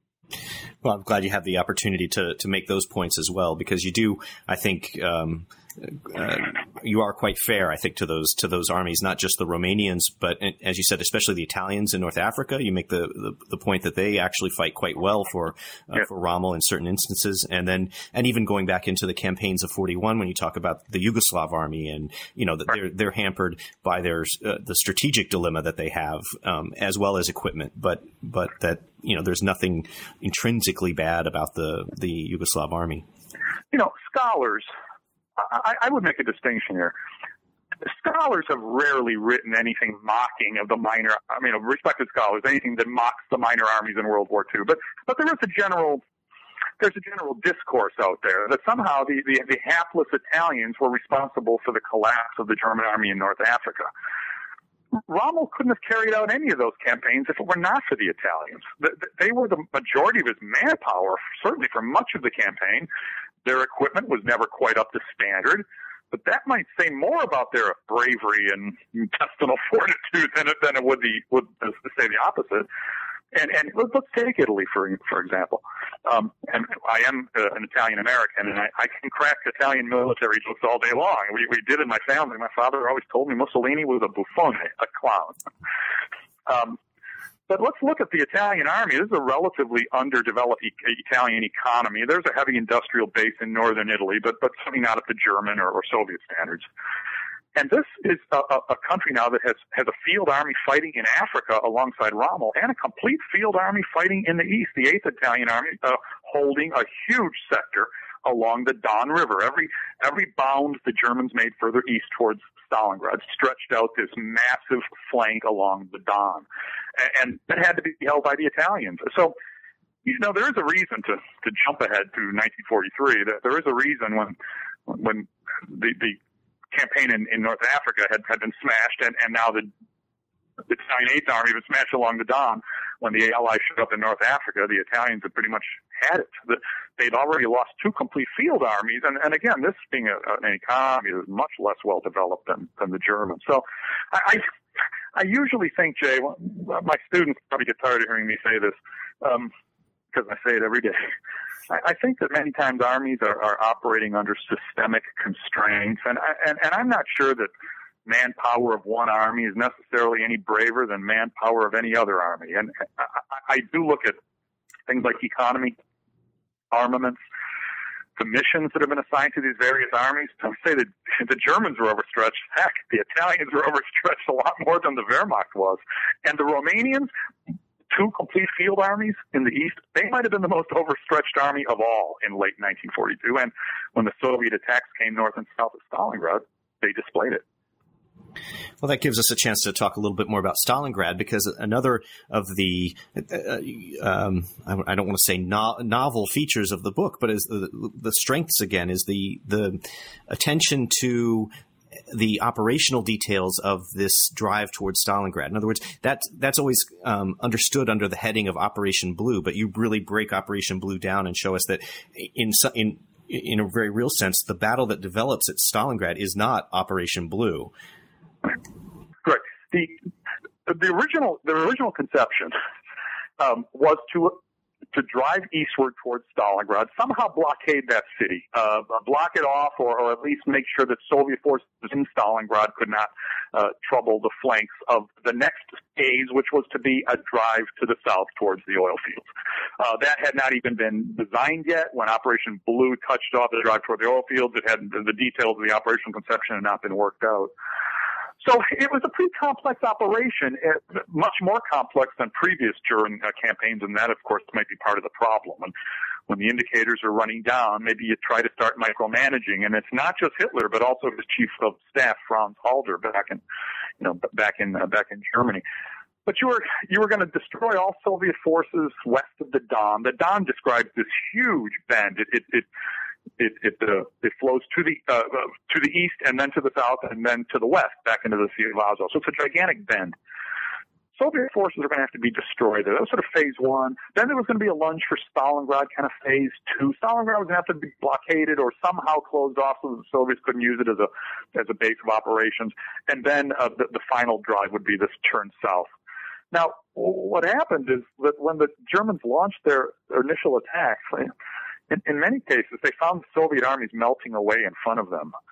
Well, I'm glad you have the opportunity to to make those points as well, because you do, I think, um, uh, you are quite fair, I think, to those to those armies, not just the Romanians, but as you said, especially the Italians in North Africa. You make the the, the point that they actually fight quite well for uh, yeah. for Rommel in certain instances, and then and even going back into the campaigns of forty-one, when you talk about the Yugoslav army, and you know they're they're hampered by their uh, the strategic dilemma that they have, um, as well as equipment, but but that you know there's nothing intrinsically bad about the the Yugoslav army. You know, scholars. I, I would make a distinction here. Scholars have rarely written anything mocking of the minor, I mean, respected scholars, anything that mocks the minor armies in World War Two. But, but there is a general, there's a general discourse out there that somehow the, the, the hapless Italians were responsible for the collapse of the German army in North Africa. Rommel couldn't have carried out any of those campaigns if it were not for the Italians. They were the majority of his manpower, certainly for much of the campaign. Their equipment was never quite up to standard, but that might say more about their bravery and intestinal fortitude than it, than it would, the, would say the opposite. And, and let's take Italy, for for example. Um, and I am uh, an Italian American, and I, I can crack Italian military jokes all day long. We, we did in my family. My father always told me Mussolini was a buffone, a clown. Um, but let's look at the Italian army. This is a relatively underdeveloped e- Italian economy. There's a heavy industrial base in northern Italy, but but certainly not up to German or, or Soviet standards. And this is a, a country now that has, has a field army fighting in Africa alongside Rommel, and a complete field army fighting in the east, the eighth Italian Army, uh, holding a huge sector along the Don River. Every every bound the Germans made further east towards Stalingrad stretched out this massive flank along the Don. And, and that had to be held by the Italians. So, you know, there is a reason to, to jump ahead to nineteen forty-three. That there is a reason when when the, the campaign in, in North Africa had, had been smashed, and, and now the, the Italian Eighth Army had been smashed along the Don. When the Allies showed up in North Africa, the Italians had pretty much had it. The, they'd already lost two complete field armies, and, and again, this being a, an economy that is much less well developed than, than the Germans. So I, I, I usually think, Jay, well, my students probably get tired of hearing me say this, um, because I say it every day. I think that many times armies are, are operating under systemic constraints, and, and and I'm not sure that manpower of one army is necessarily any braver than manpower of any other army. And I, I do look at things like economy, armaments, the missions that have been assigned to these various armies. I would say that the Germans were overstretched. Heck, the Italians were overstretched a lot more than the Wehrmacht was, and the Romanians, two complete field armies in the east, they might have been the most overstretched army of all in late nineteen forty-two. And when the Soviet attacks came north and south of Stalingrad, they displayed it. Well, that gives us a chance to talk a little bit more about Stalingrad, because another of the, uh, um, I don't want to say no- novel features of the book, but is the, the strengths, again, is the the attention to the operational details of this drive towards Stalingrad. In other words, that, that's always um, understood under the heading of Operation Blue, but you really break Operation Blue down and show us that in in in a very real sense, the battle that develops at Stalingrad is not Operation Blue. Correct. The the original the original conception um, was to to drive eastward towards Stalingrad, somehow blockade that city, uh, block it off, or, or at least make sure that Soviet forces in Stalingrad could not uh, trouble the flanks of the next phase, which was to be a drive to the south towards the oil fields. Uh, that had not even been designed yet. When Operation Blue touched off the drive toward the oil fields, it had the details of the operational conception had not been worked out. So it was a pretty complex operation, much more complex than previous German uh, campaigns, and that, of course, might be part of the problem. And when the indicators are running down, maybe you try to start micromanaging, and it's not just Hitler, but also his chief of staff, Franz Halder, back in, you know, back in uh, back in Germany. But you were you were going to destroy all Soviet forces west of the Don. The Don describes this huge bend. It it, it It it, uh, it flows to the uh, to the east and then to the south and then to the west back into the Sea of Azov. So it's a gigantic bend. Soviet forces are going to have to be destroyed there. That was sort of phase one. Then there was going to be a lunge for Stalingrad, kind of phase two. Stalingrad was going to have to be blockaded or somehow closed off so the Soviets couldn't use it as a as a base of operations. And then uh, the, the final drive would be this turn south. Now, what happened is that when the Germans launched their, their initial attacks, In, in many cases, they found the Soviet armies melting away in front of them.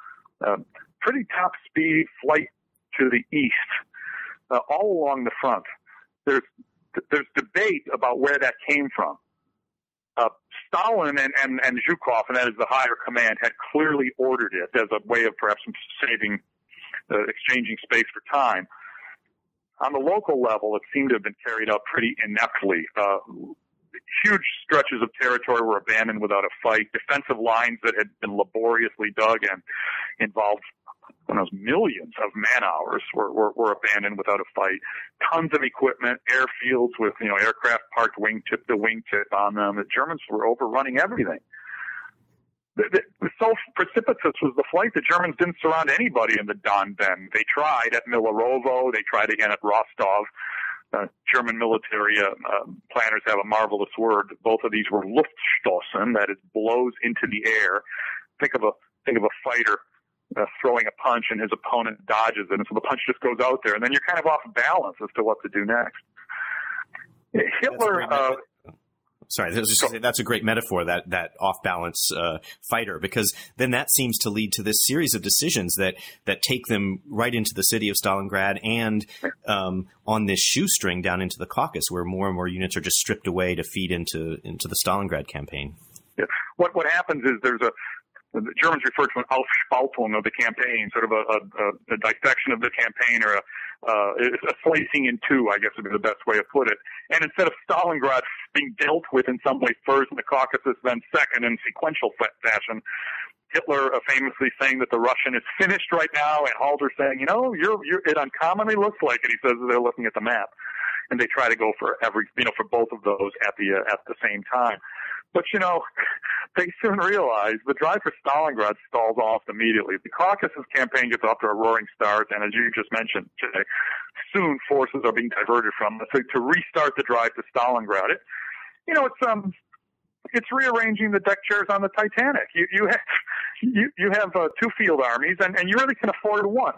uh, pretty top speed flight to the east, uh, all along the front. There's there's debate about where that came from. Uh, Stalin and, and, and Zhukov, and that is the higher command, had clearly ordered it as a way of perhaps saving, uh, exchanging space for time. On the local level, it seemed to have been carried out pretty ineptly. Uh, huge stretches of territory were abandoned without a fight. Defensive lines that had been laboriously dug and involved when those millions of man hours were, were, were abandoned without a fight. Tons of equipment, airfields with, you know, aircraft parked wingtip to wingtip on them. The Germans were overrunning everything. The, the, so precipitous was the flight, the Germans didn't surround anybody in the Don then. They tried at Milarovo. They tried again at Rostov. Uh, German military uh, uh, planners have a marvelous word. Both of these were Luftstossen, that is, blows into the air. Think of a think of a fighter Uh, throwing a punch and his opponent dodges it, and so the punch just goes out there, and then you're kind of off balance as to what to do next. Hitler, uh, sorry, I was just gonna say, that's a great metaphor, that that off balance uh, fighter, because then that seems to lead to this series of decisions that that take them right into the city of Stalingrad and um, on this shoestring down into the Caucasus, where more and more units are just stripped away to feed into into the Stalingrad campaign. Yeah. What what happens is there's a The Germans refer to an Aufspaltung of the campaign, sort of a, a, a dissection of the campaign, or a, uh, a slicing in two, I guess would be the best way to put it. And instead of Stalingrad being dealt with in some way first, and the Caucasus then second in sequential fashion, Hitler uh, famously saying that the Russian is finished right now, and Halder saying, you know, you're, you're, it uncommonly looks like it. He says they're looking at the map, and they try to go for every, you know, for both of those at the uh, at the same time. But, you know, they soon realize the drive for Stalingrad stalls off immediately. The Caucasus campaign gets off to a roaring start, and as you just mentioned today, soon forces are being diverted from it. So to restart the drive to Stalingrad, it, you know, it's um, it's rearranging the deck chairs on the Titanic. You you have you, you have uh, two field armies, and, and you really can afford one.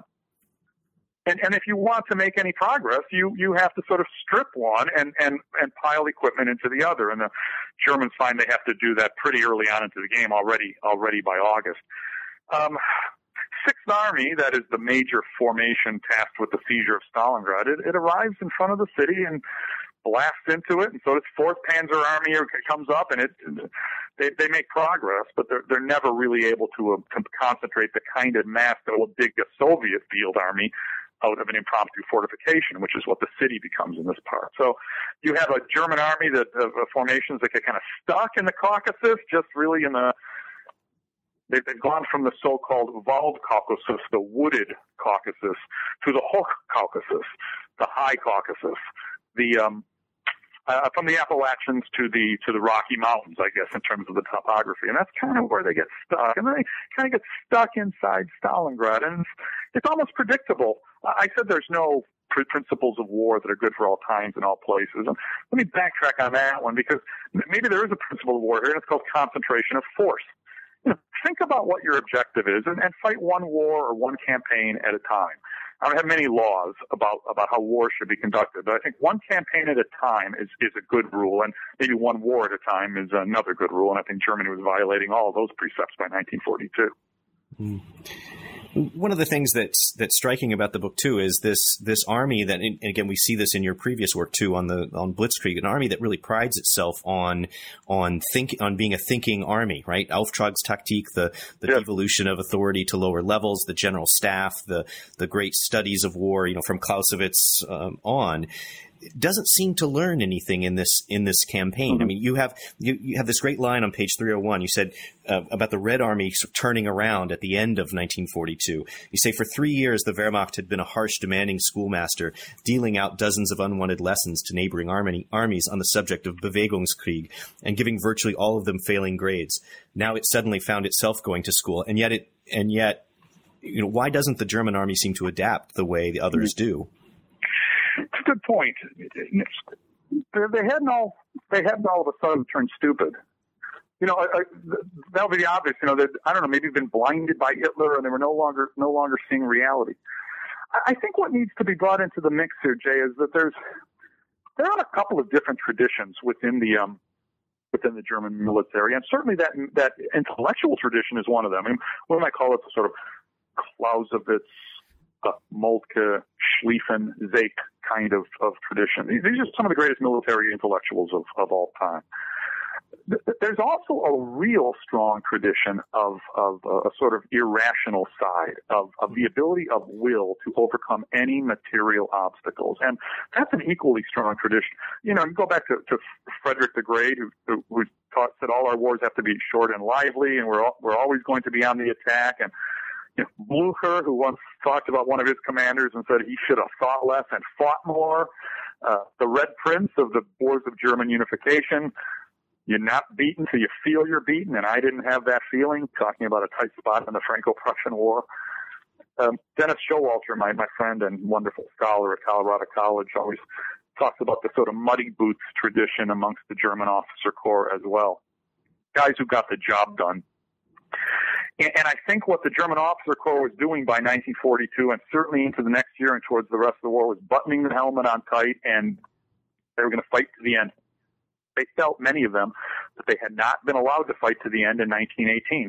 And, and if you want to make any progress, you, you have to sort of strip one and, and, and pile equipment into the other. And the Germans find they have to do that pretty early on into the game, already already by August. Um, Sixth Army, that is the major formation tasked with the seizure of Stalingrad, it, it arrives in front of the city and blasts into it. And so does Fourth Panzer Army comes up, and it they, they make progress, but they're, they're never really able to, uh, to concentrate the kind of mass that will dig a Soviet field army out of an impromptu fortification, which is what the city becomes in this part. So you have a German army that uh, formations that get kind of stuck in the Caucasus, just really in the, they've, they've gone from the so-called Wald Caucasus, the wooded Caucasus, to the Hoch Caucasus, the high Caucasus, the, um, uh, from the Appalachians to the, to the Rocky Mountains, I guess, in terms of the topography. And that's kind of where they get stuck. And then they kind of get stuck inside Stalingrad. And it's, it's almost predictable. I said there's no principles of war that are good for all times and all places. And let me backtrack on that one, because maybe there is a principle of war here, and it's called concentration of force. You know, think about what your objective is, and, and fight one war or one campaign at a time. I don't have many laws about, about how war should be conducted, but I think one campaign at a time is, is a good rule, and maybe one war at a time is another good rule, and I think Germany was violating all of those precepts by nineteen forty-two. Mm. One of the things that's that's striking about the book too is this this army that, and again we see this in your previous work too on the on Blitzkrieg, an army that really prides itself on on think on being a thinking army, right? Auftragstaktik, the the yeah. devolution of authority to lower levels, the general staff, the the great studies of war, you know, from Clausewitz um, on. Doesn't seem to learn anything in this in this campaign. Mm-hmm. I mean, you have you, you have this great line on page three oh one. You said uh, about the Red Army turning around at the end of nineteen forty-two. You say for three years the Wehrmacht had been a harsh, demanding schoolmaster, dealing out dozens of unwanted lessons to neighboring army, armies on the subject of Bewegungskrieg and giving virtually all of them failing grades. Now it suddenly found itself going to school, and yet it and yet, you know, why doesn't the German army seem to adapt the way the others mm-hmm. do? It's a good point. They hadn't all they hadn't all of a sudden turned stupid. You know, I, I, that would be obvious. You know, that I don't know, maybe been blinded by Hitler and they were no longer no longer seeing reality. I, I think what needs to be brought into the mix here, Jay, is that there's there are a couple of different traditions within the um within the German military, and certainly that that intellectual tradition is one of them. I mean, what might call it the sort of Clausewitz, uh, Moltke, Schlieffen, Zeke kind of, of tradition. These, these are some of the greatest military intellectuals of, of all time. There's also a real strong tradition of, of a sort of irrational side of, of the ability of will to overcome any material obstacles. And that's an equally strong tradition. You know, you go back to, to Frederick the Great, who, who, who taught that all our wars have to be short and lively, and we're, we're always going to be on the attack. And you know, Blücher, who once talked about one of his commanders and said he should have thought less and fought more. Uh, the Red Prince of the Wars of German Unification. You're not beaten till you feel you're beaten, and I didn't have that feeling, talking about a tight spot in the Franco-Prussian War. Um, Dennis Showalter, my, my friend and wonderful scholar at Colorado College, always talks about the sort of muddy boots tradition amongst the German officer corps as well. Guys who got the job done. And, and I think what the German officer corps was doing by nineteen forty-two, and certainly into the next year and towards the rest of the war, was buttoning the helmet on tight, and they were going to fight to the end. They felt, many of them, that they had not been allowed to fight to the end in nineteen eighteen.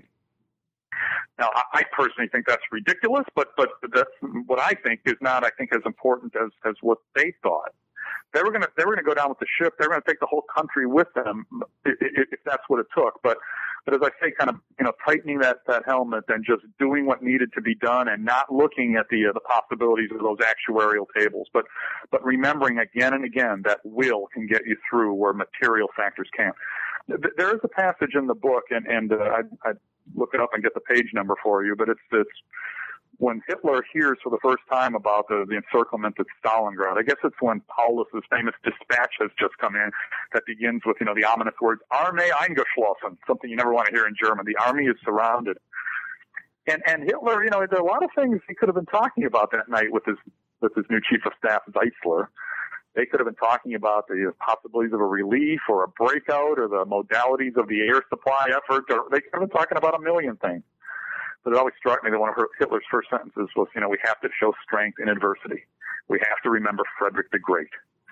Now, I personally think that's ridiculous, but, but that's what I think is not, I think, as important as, as what they thought. They were going to, they were going to go down with the ship. They were going to take the whole country with them if, if that's what it took. But, but as I say, kind of, you know, tightening that, that helmet and just doing what needed to be done and not looking at the, uh, the possibilities of those actuarial tables, but, but remembering again and again that will can get you through where material factors can't. There is a passage in the book, and, and, uh, I'd, I'd look it up and get the page number for you, but it's, it's, when Hitler hears for the first time about the, the encirclement at Stalingrad, I guess it's when Paulus's famous dispatch has just come in that begins with, you know, the ominous words, Armee eingeschlossen, something you never want to hear in German. The army is surrounded. And, and Hitler, you know, there are a lot of things he could have been talking about that night with his, with his new chief of staff, Zeitzler. They could have been talking about the possibilities of a relief or a breakout or the modalities of the air supply effort. Or they could have been talking about a million things. But it always struck me that one of Hitler's first sentences was, you know, we have to show strength in adversity. We have to remember Frederick the Great.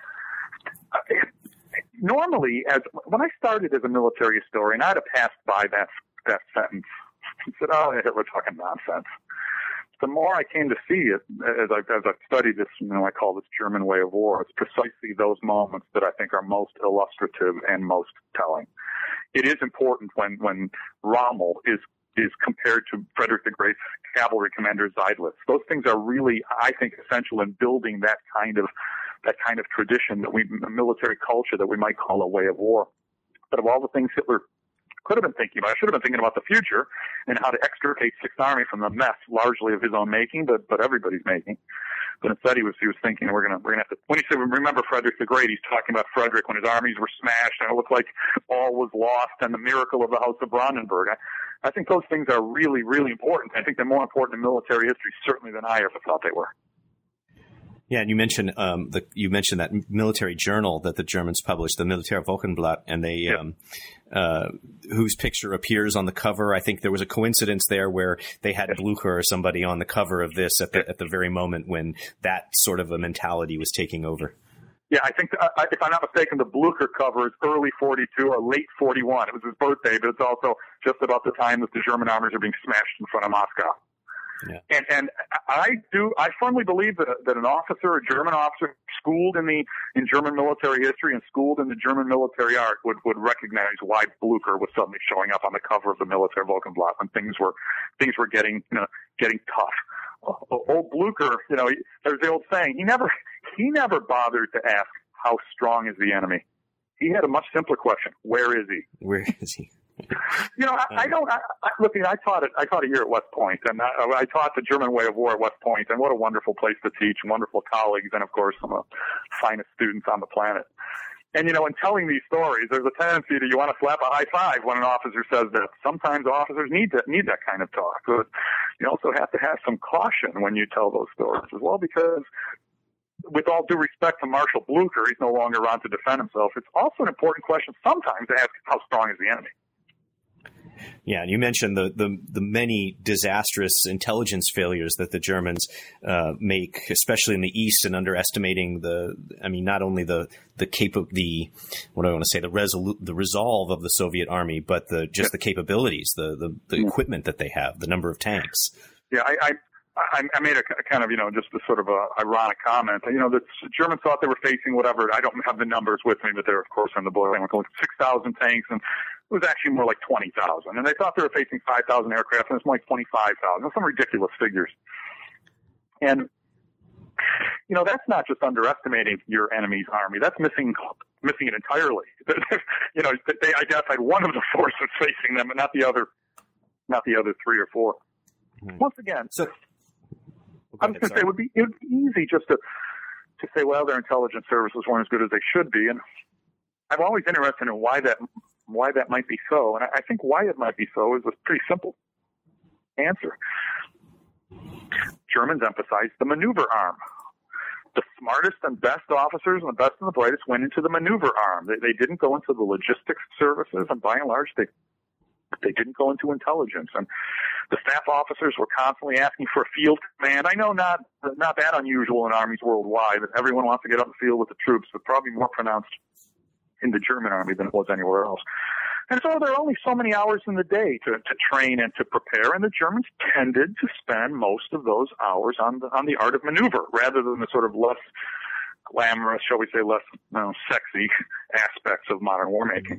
Uh, normally, as when I started as a military historian, I'd have passed by that that sentence and said, oh, Hitler's talking nonsense. The more I came to see it, as I've, as I've studied this, you know, I call this German way of war, it's precisely those moments that I think are most illustrative and most telling. It is important when, when Rommel is is compared to Frederick the Great's cavalry commander Seydlitz. Those things are really, I think, essential in building that kind of that kind of tradition, that we, a military culture that we might call a way of war. But of all the things Hitler could have been thinking about, I should have been thinking about the future and how to extricate Sixth Army from the mess, largely of his own making, but but everybody's making. But instead, he was he was thinking we're gonna we're gonna have to. When he said remember Frederick the Great, he's talking about Frederick when his armies were smashed and it looked like all was lost, and the miracle of the House of Brandenburg. I, I think those things are really really important. I think they're more important in military history certainly than I ever thought they were. Yeah, and you mentioned um, the you mentioned that military journal that the Germans published, the Militär Wochenblatt, and they yep. um, uh, whose picture appears on the cover. I think there was a coincidence there where they had yep. Blücher or somebody on the cover of this at the yep. at the very moment when that sort of a mentality was taking over. Yeah, I think uh, if I'm not mistaken, the Blücher cover is early forty-two or late forty-one. It was his birthday, but it's also just about the time that the German armies are being smashed in front of Moscow. Yeah. And, and I do, I firmly believe that, that an officer, a German officer schooled in the, in German military history and schooled in the German military art would, would recognize why Blücher was suddenly showing up on the cover of the Militär Wochenblatt when things were, things were getting, you know, getting tough. Old Blücher, you know, he, there's the old saying, he never, he never bothered to ask how strong is the enemy. He had a much simpler question. Where is he? Where is he? You know, I, I don't. I, I, look, I taught it. I taught a year at West Point, and I, I taught the German way of war at West Point. And what a wonderful place to teach, wonderful colleagues, and of course, some of the finest students on the planet. And you know, in telling these stories, there's a tendency that you want to slap a high five when an officer says that. Sometimes officers need to need that kind of talk, but you also have to have some caution when you tell those stories as well, because with all due respect to Marshal Blücher, he's no longer around to defend himself. It's also an important question sometimes to ask, how strong is the enemy? Yeah, and you mentioned the, the, the many disastrous intelligence failures that the Germans uh, make, especially in the East, and underestimating the, I mean, not only the the cap- the what do I want to say, the resolu- the resolve of the Soviet army, but the just the capabilities, the the, the equipment that they have, the number of tanks. Yeah, I, I I made a kind of, you know, just a sort of a ironic comment. You know, the Germans thought they were facing whatever. I don't have the numbers with me, but they're, of course, in the book. They were like six thousand tanks, and it was actually more like twenty thousand. And they thought they were facing five thousand aircraft, and it's more like twenty-five thousand. Some ridiculous figures. And, you know, that's not just underestimating your enemy's army. That's missing missing it entirely. You know, they identified one of the forces facing them, but not the other, not the other three or four. Mm-hmm. Once again, so, I was going to say it would be it would be easy just to to say, well, their intelligence services weren't as good as they should be, and I'm always interested in why that why that might be so, and I, I think why it might be so is a pretty simple answer. Germans emphasized the maneuver arm. The smartest and best officers and the best and the brightest went into the maneuver arm. They, they didn't go into the logistics services, and by and large, they they didn't go into intelligence. And the staff officers were constantly asking for a field command. I know not not that unusual in armies worldwide. Everyone wants to get up in the field with the troops, but probably more pronounced in the German army than it was anywhere else. And so there are only so many hours in the day to, to train and to prepare, and the Germans tended to spend most of those hours on the, on the art of maneuver rather than the sort of less glamorous, shall we say, less you know, sexy aspects of modern war making.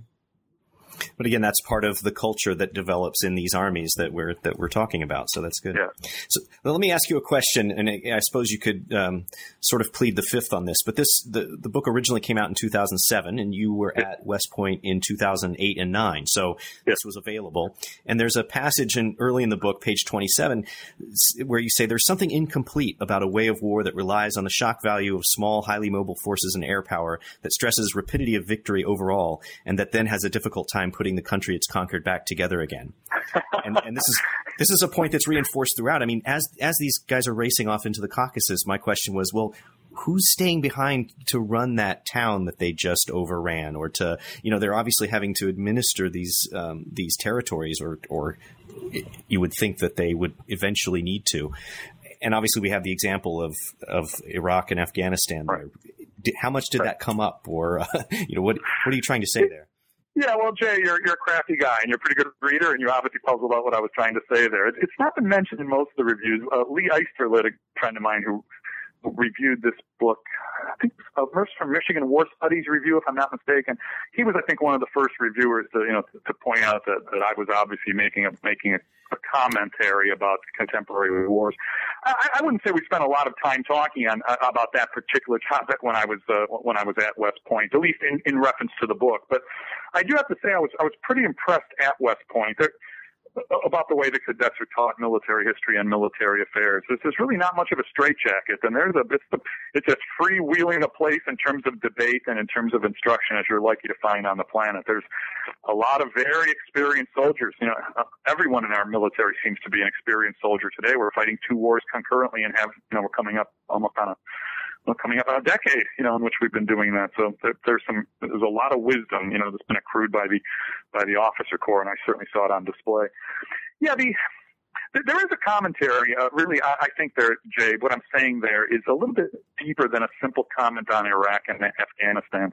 But again, that's part of the culture that develops in these armies that we're that we're talking about. So that's good. Yeah. So well, let me ask you a question, and I, I suppose you could um, sort of plead the fifth on this. But this the, the book originally came out in two thousand seven, and you were at West Point in two thousand eight and nine. So yeah. This was available. And there's a passage in early in the book, page twenty-seven, where you say there's something incomplete about a way of war that relies on the shock value of small, highly mobile forces and air power, that stresses rapidity of victory overall, and that then has a difficult time putting the country it's conquered back together again. And, and this is this is a point that's reinforced throughout. I mean, as as these guys are racing off into the Caucasus, my question was, well, who's staying behind to run that town that they just overran, or to, you know, they're obviously having to administer these um, these territories, or or you would think that they would eventually need to. And obviously, we have the example of of Iraq and Afghanistan. Right. Did, how much did right. that come up, or uh, you know, what what are you trying to say there? Yeah, well, Jay, you're you're a crafty guy, and you're a pretty good reader, and you obviously puzzled out what I was trying to say there. It's not been mentioned in most of the reviews. Uh, Lee Eisterlid, a friend of mine who reviewed this book, I think uh, from Michigan War Studies Review, if I'm not mistaken. He was, I think, one of the first reviewers to, you know, to, to point out that, that I was obviously making a making a, a commentary about contemporary wars. I, I wouldn't say we spent a lot of time talking on uh, about that particular topic when I was uh, when I was at West Point, at least in, in reference to the book. But I do have to say I was I was pretty impressed at West Point. There, about the way the cadets are taught military history and military affairs. This is really not much of a straitjacket, and there's a it's the it's as freewheeling a place in terms of debate and in terms of instruction as you're likely to find on the planet. There's a lot of very experienced soldiers. You know, everyone in our military seems to be an experienced soldier today. We're fighting two wars concurrently and have you know we're coming up almost on a well, coming up on a decade, you know, in which we've been doing that. So there, there's some, there's a lot of wisdom, you know, that's been accrued by the, by the officer corps, and I certainly saw it on display. Yeah, the, there is a commentary, uh, really, I, I think there, Jay, what I'm saying there is a little bit deeper than a simple comment on Iraq and Afghanistan.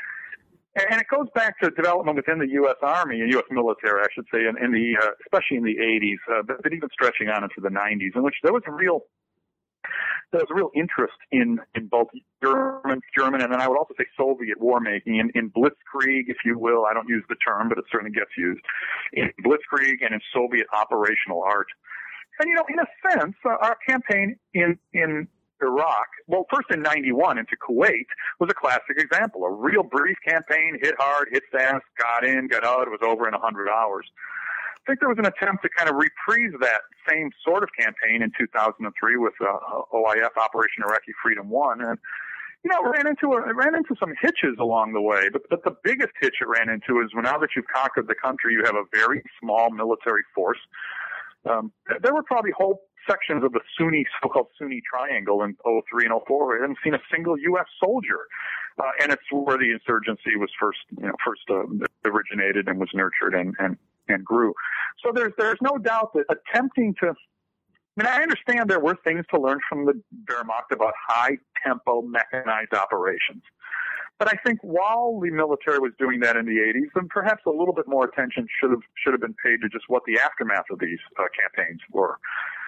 And it goes back to development within the U S Army and U S military, I should say, in, in the, uh, especially in the eighties, uh, but, but even stretching on into the nineties, in which there was a real, there was a real interest in, in both German, German, and then I would also say Soviet war making, in, in blitzkrieg, if you will. I don't use the term, but it certainly gets used. In blitzkrieg and in Soviet operational art. And, you know, in a sense, uh, our campaign in, in Iraq, well, first in ninety-one into Kuwait, was a classic example. A real brief campaign, hit hard, hit fast, got in, got out, it was over in one hundred hours. I think there was an attempt to kind of reprise that same sort of campaign in two thousand three with uh, O I F, Operation Iraqi Freedom One, and you know, it ran into a, it ran into some hitches along the way. But but the biggest hitch it ran into is when now that you've conquered the country, you have a very small military force. Um, there were probably whole sections of the Sunni, so-called Sunni Triangle in oh three and oh four where I hadn't seen a single U S soldier. Uh, and it's where the insurgency was first, you know, first uh, originated and was nurtured and, and, and grew. So there's, there's no doubt that attempting to, I mean, I understand there were things to learn from the Wehrmacht about high tempo mechanized operations. But I think while the military was doing that in the eighties, then perhaps a little bit more attention should have, should have been paid to just what the aftermath of these uh, campaigns were.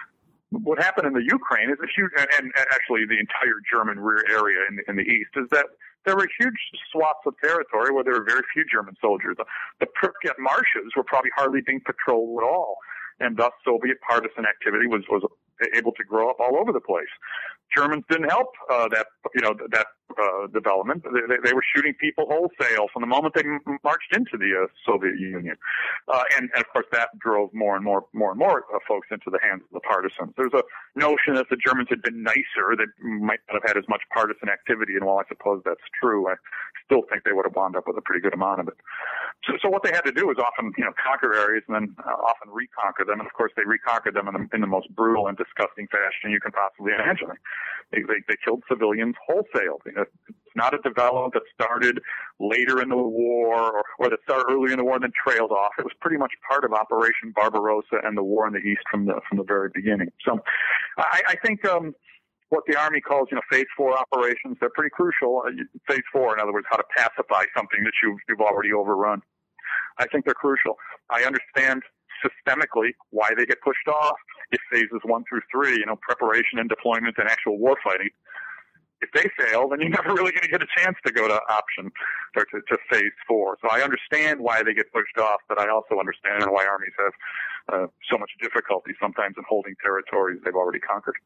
what happened in the Ukraine is a huge, and, and actually the entire German rear area in, in the east, is that there were huge swaths of territory where there were very few German soldiers. The, the Pripyat marshes were probably hardly being patrolled at all, and thus Soviet partisan activity was, was able to grow up all over the place. Germans didn't help uh, that, you know, that uh, development. They, they, they were shooting people wholesale from the moment they m- marched into the uh, Soviet Union, uh, and, and of course that drove more and more, more and more uh, folks into the hands of the partisans. There's a notion that the Germans had been nicer, they might not have had as much partisan activity, and while I suppose that's true, I still think they would have wound up with a pretty good amount of it. So, so what they had to do was often, you know, conquer areas and then uh, often reconquer them, and of course they reconquered them in the, in the most brutal and disgusting fashion you can possibly imagine. They, they, they killed civilians wholesale. You know, it's not a development that started later in the war or, or that started earlier in the war and then trailed off. It was pretty much part of Operation Barbarossa and the war in the East from the from the very beginning. So I, I think um, what the Army calls, you know, Phase Four operations, they're pretty crucial. Phase Four, in other words, how to pacify something that you've, you've already overrun. I think they're crucial. I understand systemically why they get pushed off. If phases one through three, you know, preparation and deployment and actual war fighting, if they fail, then you're never really going to get a chance to go to option or to, to phase four. So I understand why they get pushed off, but I also understand why armies have uh, so much difficulty sometimes in holding territories they've already conquered.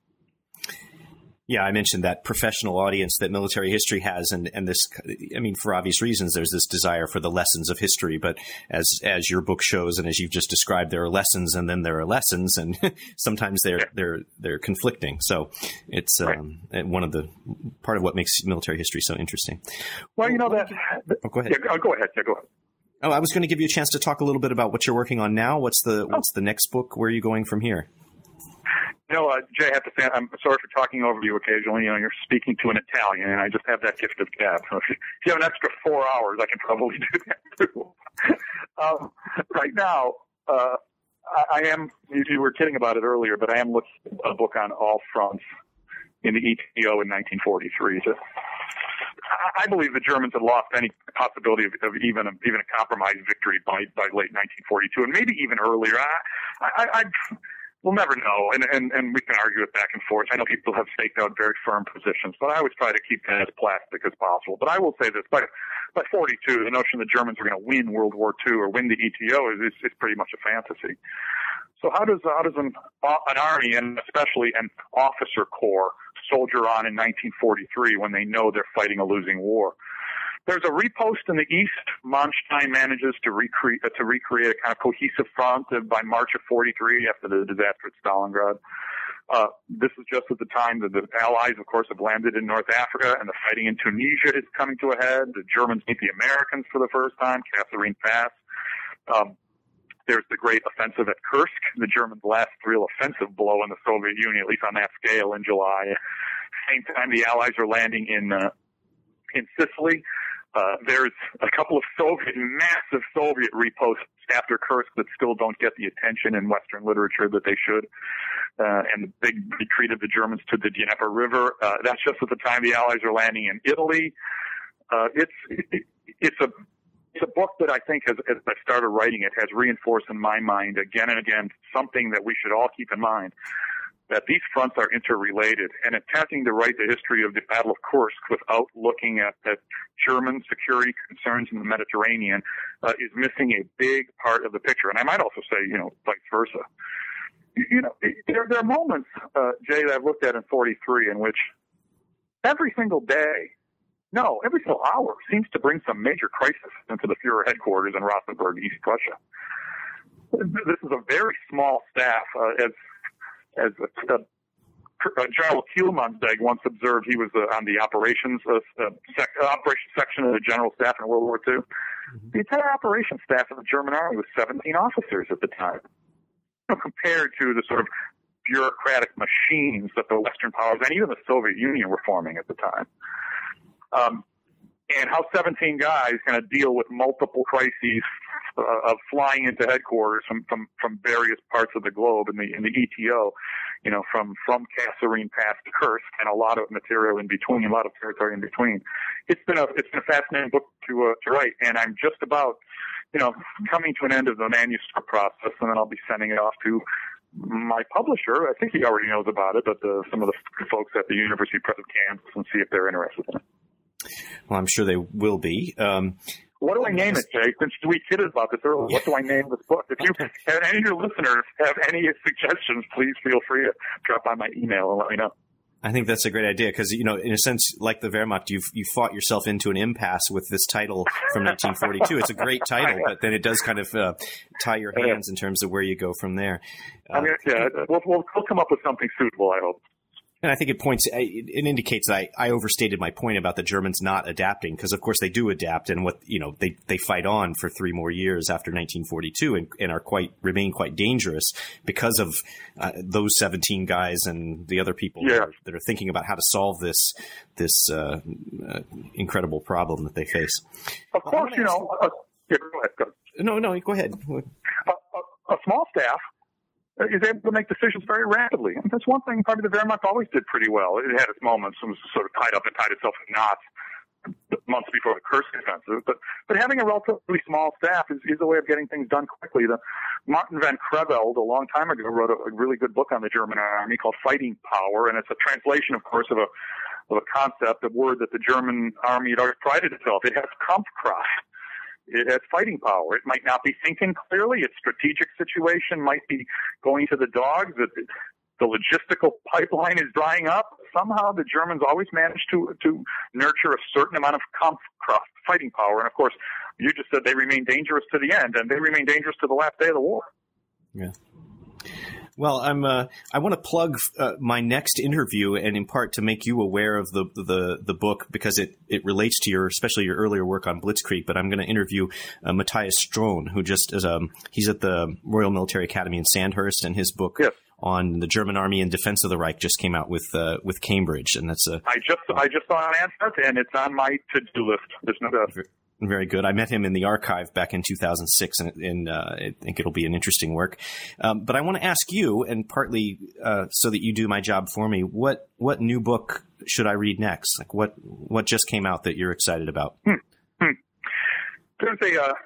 Yeah, I mentioned that professional audience that military history has, and, and this, I mean, for obvious reasons, there's this desire for the lessons of history. But as as your book shows, and as you've just described, there are lessons, and then there are lessons, and sometimes they're yeah. they're they're conflicting. So it's right. um, one of the part of what makes military history so interesting. Well, you know that. Oh, go ahead. Yeah, go ahead. Yeah, go ahead. Oh, I was going to give you a chance to talk a little bit about what you're working on now. What's the oh. what's the next book? Where are you going from here? You know, uh, Jay, I have to say, I'm sorry for talking over you occasionally. You know, you're speaking to an Italian, and I just have that gift of gab. So if you, if you have an extra four hours, I can probably do that too. um, right now, uh, I, I am, you, you were kidding about it earlier, but I am looking at a book on all fronts in the E T O in nineteen forty-three. So I, I believe the Germans had lost any possibility of, of even a, even a compromise victory by, by late nineteen forty-two, and maybe even earlier. I, I, I We'll never know, and, and, and we can argue it back and forth. I know people have staked out very firm positions, but I always try to keep that as plastic as possible. But I will say this, by, by forty-two, the notion that Germans were going to win World War Two or win the E T O is, is, is pretty much a fantasy. So how does, how does an, an army, and especially an officer corps, soldier on in nineteen forty-three when they know they're fighting a losing war? There's a repost in the east. Manstein manages to recreate to recreate a kind of cohesive front by March of forty-three after the disaster at Stalingrad. Uh, this is just at the time that the Allies, of course, have landed in North Africa, and the fighting in Tunisia is coming to a head. The Germans meet the Americans for the first time, Kasserine Pass. Um, there's the great offensive at Kursk, the Germans' last real offensive blow in the Soviet Union, at least on that scale, in July. Same time, the Allies are landing in uh, in Sicily. Uh, there's a couple of Soviet, massive Soviet reposts after Kursk that still don't get the attention in Western literature that they should. Uh, and the big retreat of the Germans to the Dnieper River. Uh, that's just at the time the Allies are landing in Italy. Uh, it's, it, it's a, it's a book that I think has, as I started writing it, has reinforced in my mind again and again something that we should all keep in mind, that these fronts are interrelated, and attempting to write the history of the Battle of Kursk without looking at, at German security concerns in the Mediterranean uh, is missing a big part of the picture. And I might also say, you know, vice versa. You, you know, there, there are moments, uh, Jay, that I've looked at in forty-three in which every single day, no, every single hour seems to bring some major crisis into the Fuhrer headquarters in Rosenberg, East Prussia. This is a very small staff, uh, as As uh, uh, General Kielmansegg once observed, he was uh, on the operations uh, uh, sec- uh, operations section of the General Staff in World War Two. Mm-hmm. The entire operations staff of the German Army was seventeen officers at the time, you know, compared to the sort of bureaucratic machines that the Western powers and even the Soviet Union were forming at the time. Um, and how seventeen guys kind of deal with multiple crises uh, of flying into headquarters from, from, from various parts of the globe in the in the E T O, you know, from from Kasserine Pass to Kursk, and a lot of material in between, a lot of territory in between. It's been a it's been a fascinating book to uh, to write, and I'm just about, you know, coming to an end of the manuscript process, and then I'll be sending it off to my publisher, I think he already knows about it, but the, some of the folks at the University Press of Kansas, and see if they're interested in it. Well, I'm sure they will be. Um, what do I name it, Jay? Since we kidded about this earlier, what do I name this book? If you have any of your listeners have any suggestions, please feel free to drop by my email and let me know. I think that's a great idea because, you know, in a sense, like the Wehrmacht, you've you fought yourself into an impasse with this title from nineteen forty-two. It's a great title, but then it does kind of uh, tie your hands in terms of where you go from there. Uh, I mean, yeah, we'll, we'll, we'll come up with something suitable, I hope. And I think it points, it indicates that I, I overstated my point about the Germans not adapting, because of course they do adapt, and what, you know, they, they fight on for three more years after nineteen forty-two and, and are quite, remain quite dangerous because of uh, those seventeen guys and the other people yeah. that, are, that are thinking about how to solve this, this uh, uh, incredible problem that they face. Of course, you know, uh, yeah, go ahead, go. No, no, go ahead. A, a, a small staff is able to make decisions very rapidly. And that's one thing probably the Wehrmacht always did pretty well. It had its moments and was sort of tied up and tied itself in knots months before the Kursk offensive. But but having a relatively small staff is, is a way of getting things done quickly. The Martin van Creveld, a long time ago, wrote a, a really good book on the German army called Fighting Power, and it's a translation, of course, of a of a concept, a word that the German army had always prided itself. It has Kampfkraft. It has fighting power. It might not be thinking clearly. Its strategic situation might be going to the dogs. The, the logistical pipeline is drying up. Somehow the Germans always manage to to nurture a certain amount of Kampfkraft, fighting power. And, of course, you just said they remain dangerous to the end, and they remain dangerous to the last day of the war. Yeah. Well, I'm. Uh, I want to plug uh, my next interview, and in part to make you aware of the the, the book because it, it relates to your, especially your earlier work on Blitzkrieg. But I'm going to interview uh, Matthias Strohn, who just is um he's at the Royal Military Academy in Sandhurst, and his book yes. on the German Army in Defense of the Reich just came out with uh, with Cambridge, and that's a. I just I just saw an answer, and it's on my to-do list. There's no doubt. Very good. I met him in the archive back in two thousand six, and, and uh, I think it'll be an interesting work. Um, but I want to ask you, and partly uh, so that you do my job for me, what what new book should I read next? Like what what just came out that you're excited about? Hmm. Hmm. There's a uh,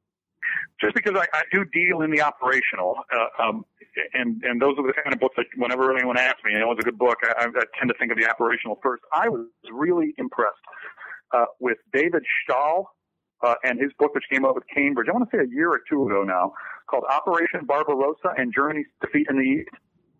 just because I, I do deal in the operational, uh, um, and and those are the kind of books that whenever anyone asks me, you know, it's a good book, I, I tend to think of the operational first. I was really impressed uh, with David Stahl. Uh, and his book, which came out with Cambridge, I want to say a year or two ago now, called Operation Barbarossa and Germany's Defeat in the East.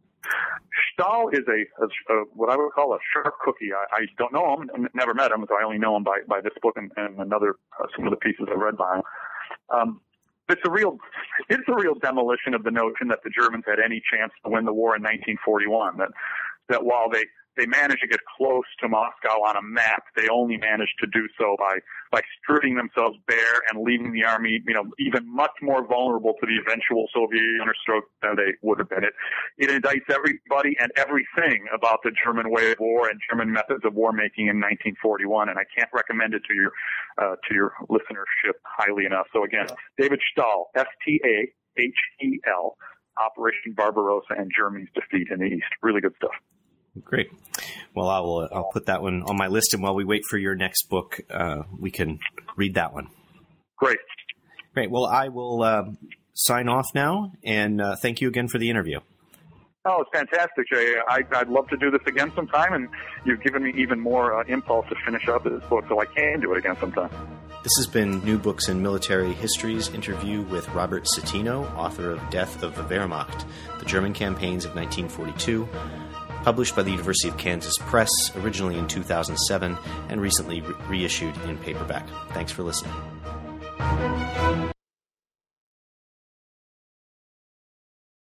Stahl is a, a, a what I would call a sharp cookie. I, I don't know him, never met him, so I only know him by, by this book and, and another uh, some of the pieces I read by him. Um, it's a real, it's a real demolition of the notion that the Germans had any chance to win the war in nineteen forty-one. That that while they They managed to get close to Moscow on a map, they only managed to do so by, by stripping themselves bare and leaving the army, you know, even much more vulnerable to the eventual Soviet understroke than they would have been. It, it indicts everybody and everything about the German way of war and German methods of war making in nineteen forty-one, and I can't recommend it to your, uh, to your listenership highly enough. So again, David Stahl, S T A H E L, Operation Barbarossa and Germany's Defeat in the East. Really good stuff. Great. Well, I will. I'll put that one on my list, and while we wait for your next book, uh, we can read that one. Great. Great. Well, I will uh, sign off now, and uh, thank you again for the interview. Oh, it's fantastic, Jay. I, I'd love to do this again sometime, and you've given me even more uh, impulse to finish up this book, so I can do it again sometime. This has been New Books in Military History's interview with Robert Citino, author of Death of the Wehrmacht, The German Campaigns of nineteen forty-two, published by the University of Kansas Press, originally in two thousand seven, and recently re- reissued in paperback. Thanks for listening.